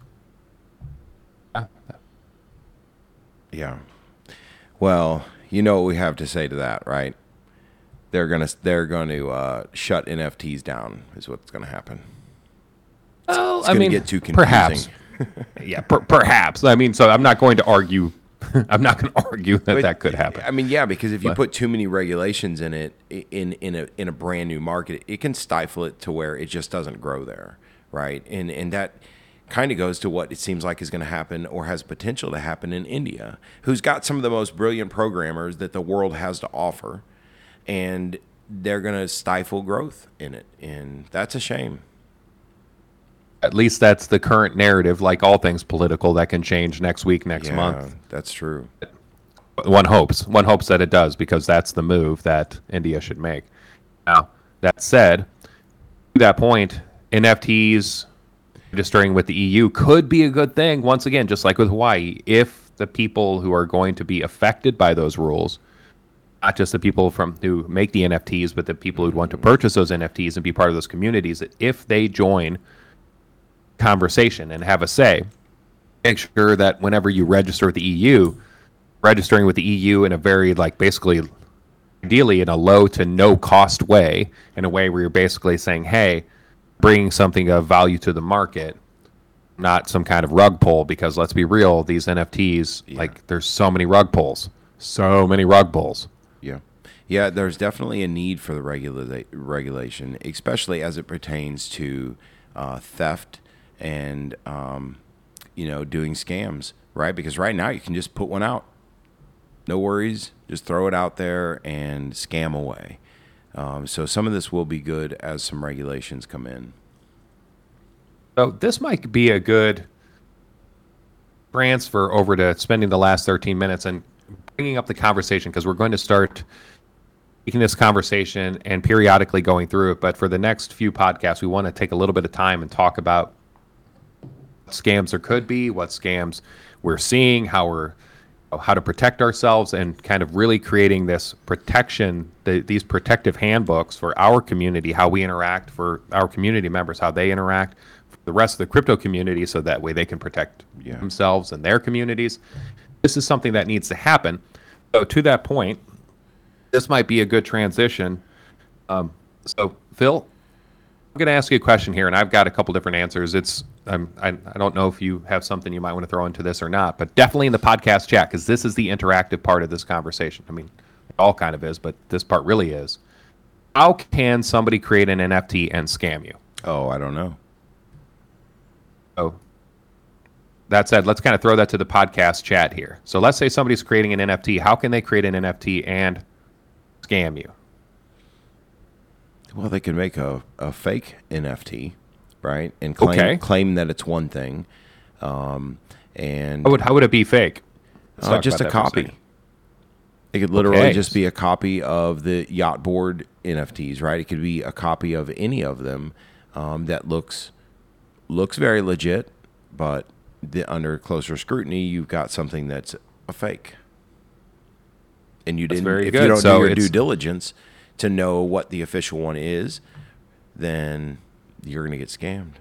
Yeah. Well, you know what we have to say to that, right? They're going to shut NFTs down is what's going to happen. Well, it's going to get too confusing. Perhaps. Yeah, perhaps. I mean, so I'm not going to argue. I'm not going to argue that could happen. I mean, yeah, because if you put too many regulations in it in a brand new market, it can stifle it to where it just doesn't grow there, right? And that kind of goes to what it seems like is going to happen or has potential to happen in India, who's got some of the most brilliant programmers that the world has to offer, and they're going to stifle growth in it, and that's a shame. At least that's the current narrative. Like all things political, that can change next week, next month. That's true. One hopes that it does, because that's the move that India should make. Now, that said, to that point, NFTs registering with the EU could be a good thing. Once again, just like with Hawaii, if the people who are going to be affected by those rules, not just the people who make the NFTs, but the people who want to purchase those NFTs and be part of those communities, that if they join conversation and have a say, make sure that whenever you register with the EU, registering with the EU in a very basically ideally in a low to no cost way, in a way where you're basically saying, hey, bringing something of value to the market, not some kind of rug pull, because let's be real, these NFTs, there's so many rug pulls. Yeah. Yeah, there's definitely a need for the regulation, especially as it pertains to theft and, doing scams, right? Because right now you can just put one out. No worries. Just throw it out there and scam away. So some of this will be good as some regulations come in. So this might be a good transfer over to spending the last 13 minutes and bringing up the conversation, because we're going to start taking this conversation and periodically going through it. But for the next few podcasts, we want to take a little bit of time and talk about what scams there could be, what scams we're seeing, how to protect ourselves, and kind of really creating this protection, these protective handbooks for our community, how we interact, for our community members, how they interact, for the rest of the crypto community, so that way they can protect themselves and their communities. This is something that needs to happen. So to that point, this might be a good transition. So Phil, I'm going to ask you a question here, and I've got a couple different answers. I don't know if you have something you might want to throw into this or not, but definitely in the podcast chat, because this is the interactive part of this conversation. I mean, it all kind of is, but this part really is. How can somebody create an NFT and scam you? Oh, I don't know. So that said, let's kind of throw that to the podcast chat here. So let's say somebody's creating an NFT. How can they create an NFT and scam you? Well, they can make a fake NFT, right, and claim that it's one thing. And how would it be fake? Just a copy. It could literally just be a copy of the Yacht Board NFTs, right? It could be a copy of any of them that looks very legit, but under closer scrutiny, you've got something that's a fake. And you didn't. If you don't do your due diligence to know what the official one is, then you're going to get scammed.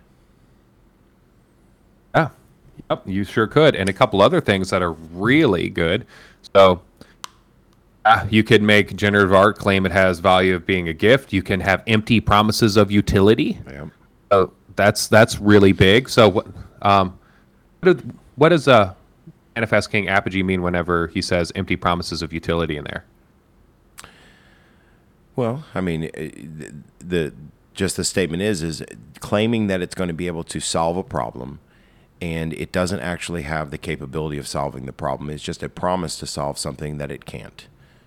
Yeah, yep, you sure could. And a couple other things that are really good. So you could make generative art claim it has value of being a gift. You can have empty promises of utility. Yeah. So that's really big. So what does NFS King Apogee mean whenever he says empty promises of utility in there? Well, I mean, the statement is claiming that it's going to be able to solve a problem, and it doesn't actually have the capability of solving the problem. It's just a promise to solve something that it can't.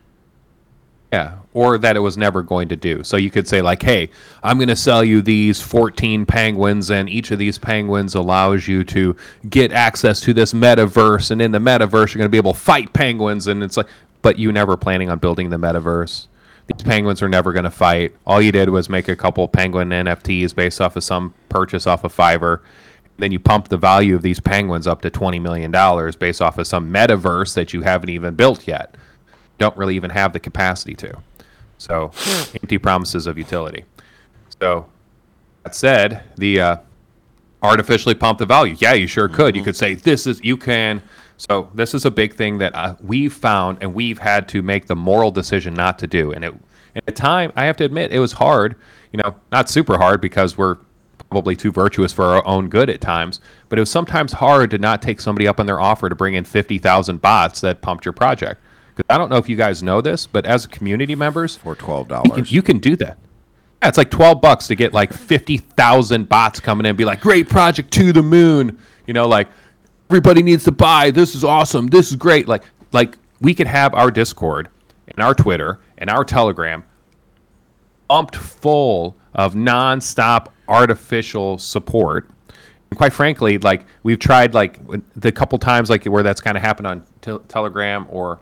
Yeah, or that it was never going to do. So you could say hey, I'm going to sell you these 14 penguins, and each of these penguins allows you to get access to this metaverse, and in the metaverse you're going to be able to fight penguins, and it's but you never planning on building the metaverse. These penguins are never going to fight. All you did was make a couple penguin NFTs based off of some purchase off of Fiverr. Then you pump the value of these penguins up to $20 million based off of some metaverse that you haven't even built yet. Don't really even have the capacity to. So, empty promises of utility. So, that said, the artificially pump the value. Yeah, you sure could. You could say, you can. So, this is a big thing that we've found, and we've had to make the moral decision not to do. And at the time, I have to admit, it was hard. Not super hard, because we're probably too virtuous for our own good at times. But it was sometimes hard to not take somebody up on their offer to bring in 50,000 bots that pumped your project. Because I don't know if you guys know this, but as community members, for $12, you can do that. Yeah, it's like $12 to get 50,000 bots coming in and be like, great project to the moon. Everybody needs to buy. This is awesome. This is great. Like we could have our Discord and our Twitter and our Telegram pumped full of nonstop artificial support. And quite frankly, we've tried the couple times where that's kind of happened on Telegram or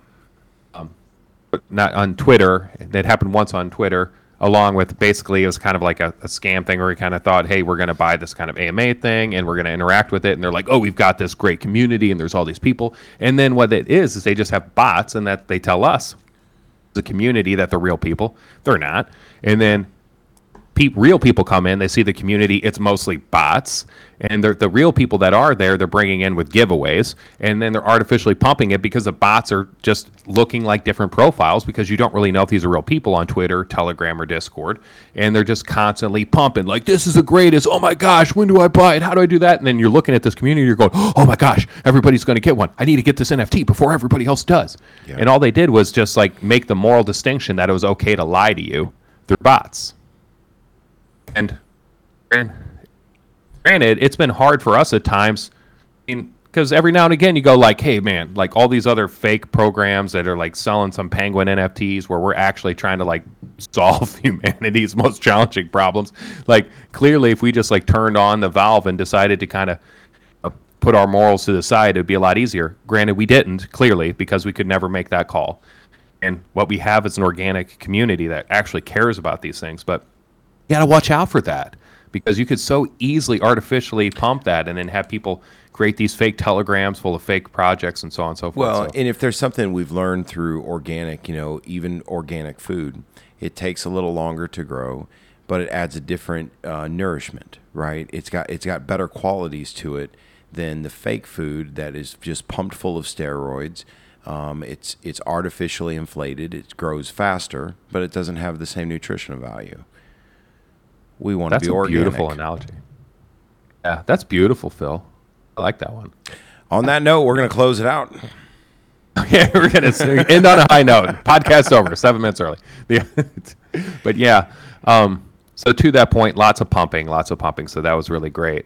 not on Twitter. That happened once on Twitter, along with basically it was kind of like a scam thing where we kind of thought, hey, we're going to buy this kind of AMA thing and we're going to interact with it. And they're like, oh, we've got this great community and there's all these people. And then what it is they just have bots, and that they tell us, the community, that they're real people. They're not. And then real people come in, they see the community, it's mostly bots. And the real people that are there, they're bringing in with giveaways. And then they're artificially pumping it because the bots are just looking like different profiles because you don't really know if these are real people on Twitter, Telegram, or Discord. And they're just constantly pumping like, this is the greatest. Oh my gosh, when do I buy it? How do I do that? And then you're looking at this community, you're going, oh my gosh, everybody's going to get one. I need to get this NFT before everybody else does. Yeah. And all they did was just like make the moral distinction that it was okay to lie to you through bots. And granted, it's been hard for us at times, because every now and again you go like, hey man, like all these other fake programs that are like selling some penguin NFTs where we're actually trying to like solve humanity's most challenging problems. Like clearly if we just like turned on the valve and decided to kind of put our morals to the side, it'd be a lot easier. Granted, we didn't, clearly, because we could never make that call. And what we have is an organic community that actually cares about these things. But you got to watch out for that, because you could so easily artificially pump that and then have people create these fake telegrams full of fake projects and so on and so forth. Well, and if there's something we've learned through organic, even organic food, it takes a little longer to grow, but it adds a different nourishment, right? It's got better qualities to it than the fake food that is just pumped full of steroids. It's artificially inflated. It grows faster, but it doesn't have the same nutritional value. We want to be organic. That's a beautiful analogy. Yeah, that's beautiful, Phil. I like that one. On that note, we're going to close it out. Yeah, we're going to end on a high note. Podcast over, 7 minutes early. But yeah, so to that point, lots of pumping. So that was really great.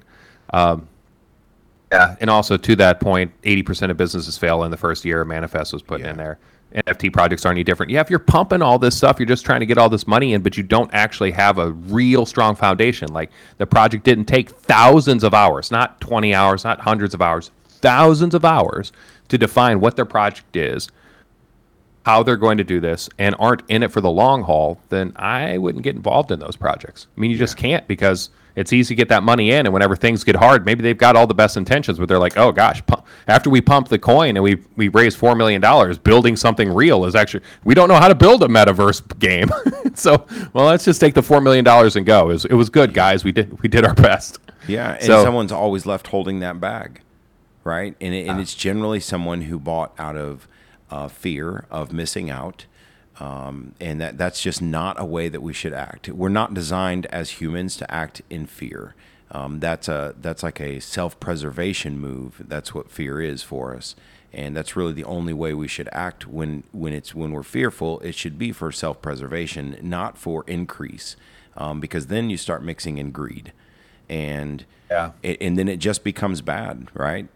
Yeah, and also to that point, 80% of businesses fail in the first year. Manifest was put in there. NFT projects aren't any different. Yeah, if you're pumping all this stuff, you're just trying to get all this money in, but you don't actually have a real strong foundation. Like the project didn't take thousands of hours, not 20 hours, not hundreds of hours, thousands of hours to define what their project is, how they're going to do this, and aren't in it for the long haul, then I wouldn't get involved in those projects. I mean, you just can't, because it's easy to get that money in, and whenever things get hard, maybe they've got all the best intentions, but they're like, oh gosh, after we pump the coin and we raised $4 million, building something real is actually, we don't know how to build a metaverse game. So, well, let's just take the $4 million and go. It was good, guys. We did our best. Yeah, and someone's always left holding that bag, right? And it's generally someone who bought out of fear of missing out. And that's just not a way that we should act. We're not designed as humans to act in fear. That's like a self-preservation move. That's what fear is for us, and that's really the only way we should act when we're fearful. It should be for self-preservation, not for increase, because then you start mixing in greed, and then it just becomes bad, right?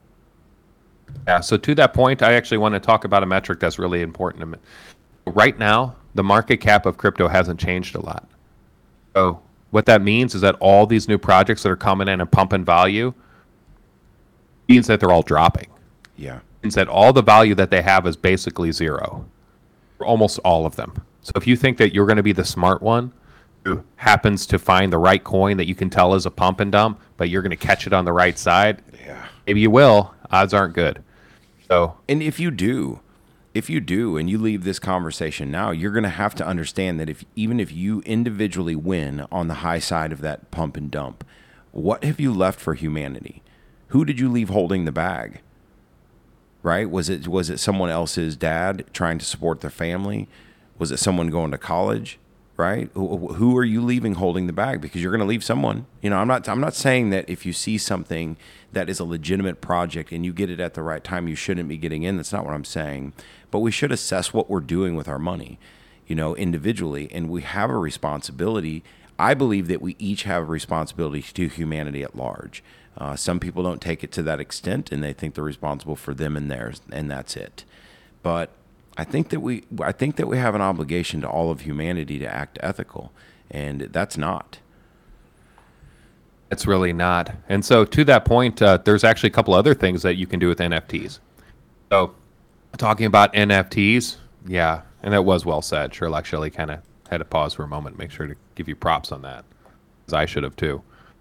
Yeah. So to that point, I actually want to talk about a metric that's really important to me. Right now, the market cap of crypto hasn't changed a lot. So what that means is that all these new projects that are coming in and pumping value means that they're all dropping. Yeah. It means that all the value that they have is basically zero. For almost all of them. So if you think that you're going to be the smart one who happens to find the right coin that you can tell is a pump and dump, but you're going to catch it on the right side, maybe you will. Odds aren't good. So, and if you do and you leave this conversation now, you're going to have to understand that even if you individually win on the high side of that pump and dump, what have you left for humanity? Who did you leave holding the bag? Right? Was it someone else's dad trying to support their family? Was it someone going to college? Right? Who are you leaving holding the bag? Because you're going to leave someone. I'm not saying that if you see something that is a legitimate project and you get it at the right time, you shouldn't be getting in. That's not what I'm saying. But we should assess what we're doing with our money, individually. And we have a responsibility. I believe that we each have a responsibility to humanity at large. Some people don't take it to that extent, and they think they're responsible for them and theirs, and that's it. But I think that we have an obligation to all of humanity to act ethical, and that's not. It's really not. And so to that point, there's actually a couple other things that you can do with NFTs. So talking about NFTs, yeah, and that was well said. Sherlock Shelley kind of had to pause for a moment, make sure to give you props on that, as I should have too.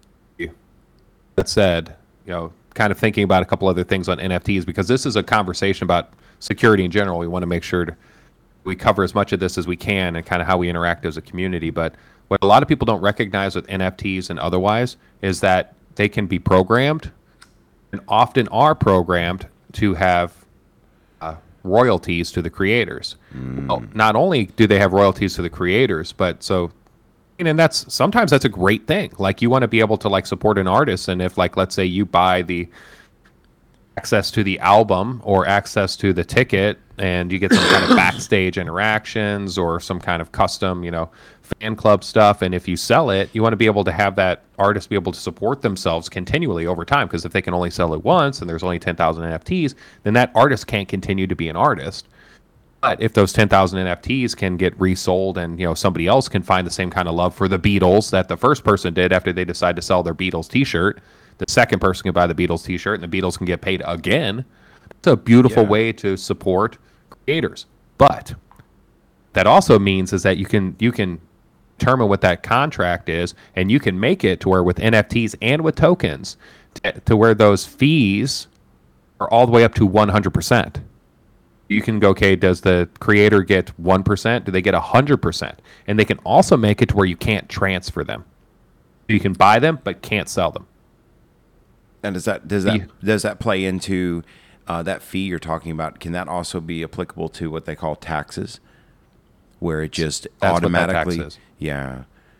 That said, kind of thinking about a couple other things on NFTs, because this is a conversation about security in general. We want to make sure we cover as much of this as we can and kind of how we interact as a community. But What a lot of people don't recognize with NFTs and otherwise is that they can be programmed, and often are programmed to have royalties to the creators. Well, not only do they have royalties to the creators, but and that's sometimes that's a great thing. Like, you want to be able to like support an artist, and if like let's say you buy the access to the album or access to the ticket, and you get some kind of backstage interactions or some kind of custom, fan club stuff, and if you sell it, you want to be able to have that artist be able to support themselves continually over time, because if they can only sell it once and there's only 10,000 NFTs, then that artist can't continue to be an artist. But if those 10,000 NFTs can get resold, and somebody else can find the same kind of love for the Beatles that the first person did after they decided to sell their Beatles t-shirt, the second person can buy the Beatles t-shirt and the Beatles can get paid again. It's a beautiful way to support creators. But that also means is that you can determine what that contract is, and you can make it to where with NFTs and with tokens to where those fees are all the way up to 100%. You can go, okay, does the creator get 1%? Do they get 100%? And they can also make it to where you can't transfer them. You can buy them but can't sell them. And does that play into that fee you're talking about? Can that also be applicable to what they call taxes, where it just automatically? What that tax is. Yeah.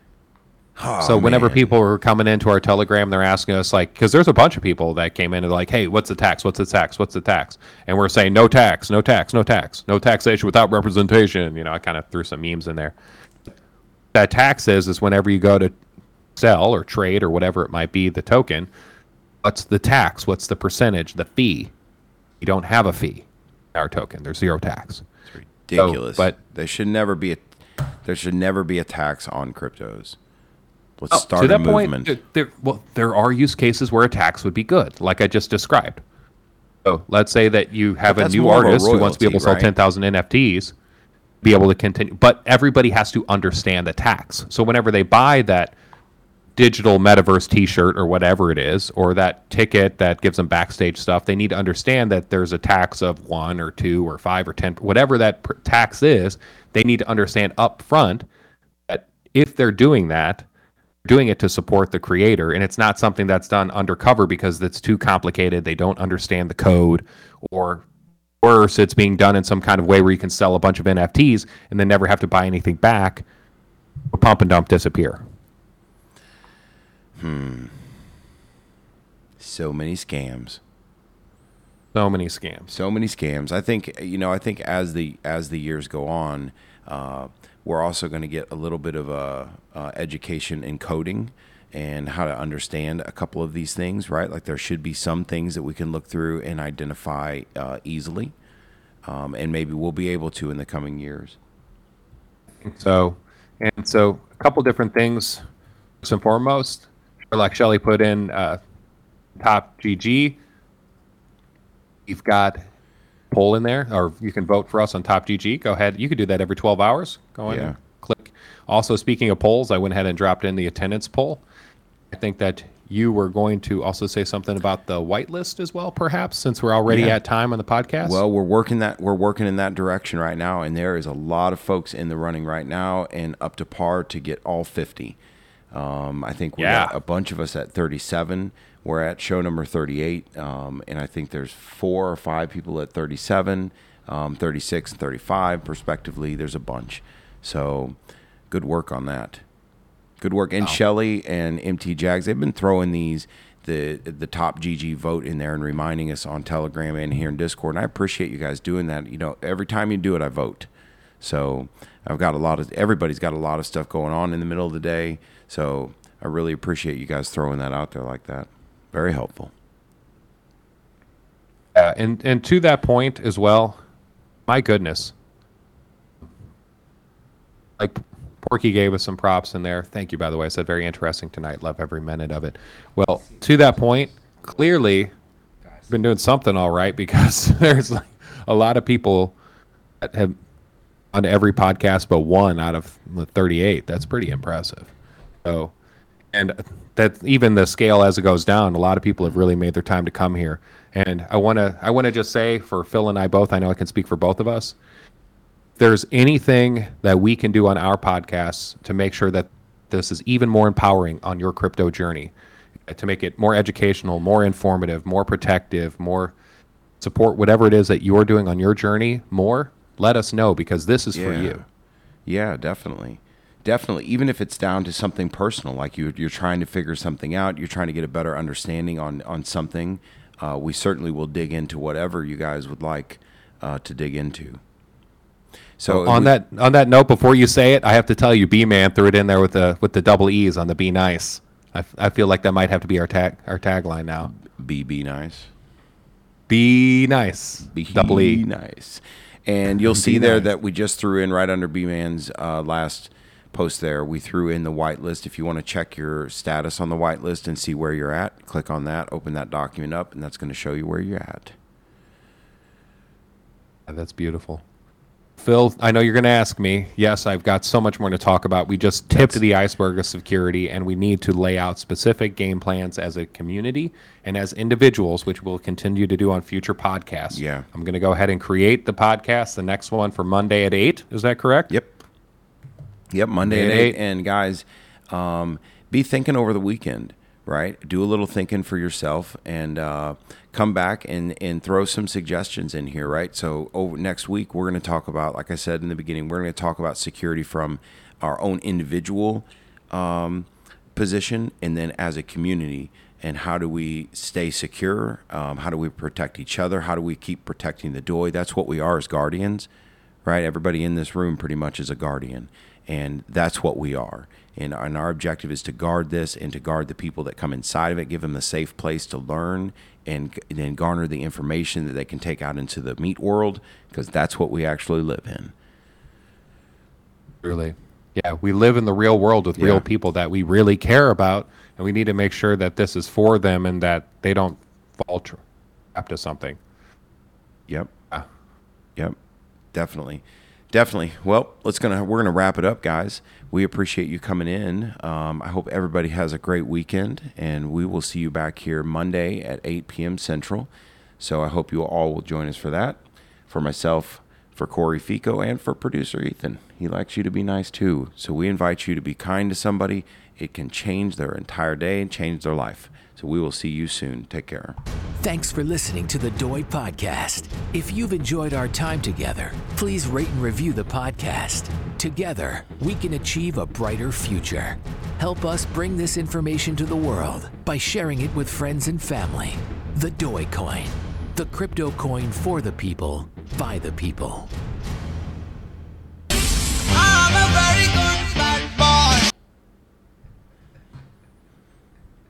So whenever people are coming into our Telegram, they're asking us, like, because there's a bunch of people that came in and like, hey, what's the tax? What's the tax? What's the tax? And we're saying no tax, no tax, no tax, no taxation without representation. I kind of threw some memes in there. That tax is whenever you go to sell or trade or whatever it might be, the token, what's the tax? What's the percentage? The fee? You don't have a fee in our token. There's zero tax. It's ridiculous. But there should never be a tax on cryptos. Let's start to that a movement. Point, there are use cases where a tax would be good, like I just described. So let's say that you have a new artist who wants to be able to sell 10,000 NFTs, be able to continue. But everybody has to understand the tax. So whenever they buy that digital metaverse t-shirt or whatever it is, or that ticket that gives them backstage stuff, they need to understand that there's a tax of 1 or 2 or 5 or 10, whatever that tax is. They need to understand up front that if they're doing that, doing it to support the creator, and it's not something that's done undercover because it's too complicated, they don't understand the code, or worse, it's being done in some kind of way where you can sell a bunch of NFTs and then never have to buy anything back, or pump and dump disappear. So many scams. So many scams. I think as the years go on, we're also going to get a little bit of a education in coding and how to understand a couple of these things, right? Like, there should be some things that we can look through and identify easily, and maybe we'll be able to in the coming years. So a couple different things. First and foremost, like Shelly put in Top GG. You've got poll in there, or you can vote for us on Top GG. Go ahead. You could do that every 12 hours. Go in and click. Also, speaking of polls, I went ahead and dropped in the attendance poll. I think that you were going to also say something about the whitelist as well, perhaps, since we're already at time on the podcast. Well, we're working in that direction right now, and there is a lot of folks in the running right now and up to par to get all 50. I think we got a bunch of us at 37. We're at show number 38, and I think there's 4 or 5 people at 37, 36, and 35, respectively. There's a bunch. So good work on that. Good work. And Shelly and MT Jags, they've been throwing the Top GG vote in there and reminding us on Telegram and here in Discord. And I appreciate you guys doing that. Every time you do it, I vote. So everybody's got a lot of stuff going on in the middle of the day. So I really appreciate you guys throwing that out there like that. Very helpful. And to that point as well, my goodness. Like, Porky gave us some props in there. Thank you, by the way. I said very interesting tonight. Love every minute of it. Well, to that point, clearly been doing something all right, because there's like a lot of people that have on every podcast but one out of the 38. That's pretty impressive. So, and that even the scale as it goes down, a lot of people have really made their time to come here. And I want to just say, for Phil and I both, I know I can speak for both of us, if there's anything that we can do on our podcasts to make sure that this is even more empowering on your crypto journey, to make it more educational, more informative, more protective, more support whatever it is that you're doing on your journey more, let us know, because this is for you. Yeah, definitely. Definitely. Even if it's down to something personal, like you're trying to figure something out, you're trying to get a better understanding on something, we certainly will dig into whatever you guys would like to dig into. So on that note, before you say it, I have to tell you, B-Man threw it in there with the double E's on the Be Nice. I feel like that might have to be our tagline now. Be nice. Be nice. Be double E. Nice. And you'll see there that we just threw in right under B-Man's last post there. We threw in the whitelist. If you want to check your status on the whitelist and see where you're at, click on that, open that document up, and that's going to show you where you're at. That's beautiful. Phil, I know you're going to ask me. Yes, I've got so much more to talk about. We just tipped the iceberg of security, and we need to lay out specific game plans as a community and as individuals, which we'll continue to do on future podcasts. Yeah. I'm going to go ahead and create the podcast, the next one for Monday at 8. Is that correct? Yep, Monday at 8. And guys, be thinking over the weekend, right? Do a little thinking for yourself, and come back and throw some suggestions in here, right? So over next week, we're going to talk about, like I said in the beginning, we're going to talk about security from our own individual position, and then as a community, and how do we stay secure? How do we protect each other? How do we keep protecting the DOI? That's what we are as guardians, right? Everybody in this room pretty much is a guardian, and that's what we are. And our objective is to guard this and to guard the people that come inside of it, give them a safe place to learn, and then garner the information that they can take out into the meat world, because that's what we actually live in. Really. Yeah, we live in the real world with real people that we really care about, and we need to make sure that this is for them and that they don't fall trapped to something. Yep. Yep. Definitely. Well, we're gonna wrap it up, guys. We appreciate you coming in. I hope everybody has a great weekend, and we will see you back here Monday at 8 p.m. Central. So I hope you all will join us for that. For myself, for Corey Fico, and for producer Ethan. He likes you to be nice too. So we invite you to be kind to somebody. It can change their entire day and change their life. So we will see you soon. Take care. Thanks for listening to the DOI Podcast. If you've enjoyed our time together, please rate and review the podcast. Together, we can achieve a brighter future. Help us bring this information to the world by sharing it with friends and family. The DOI Coin, the crypto coin for the people, by the people.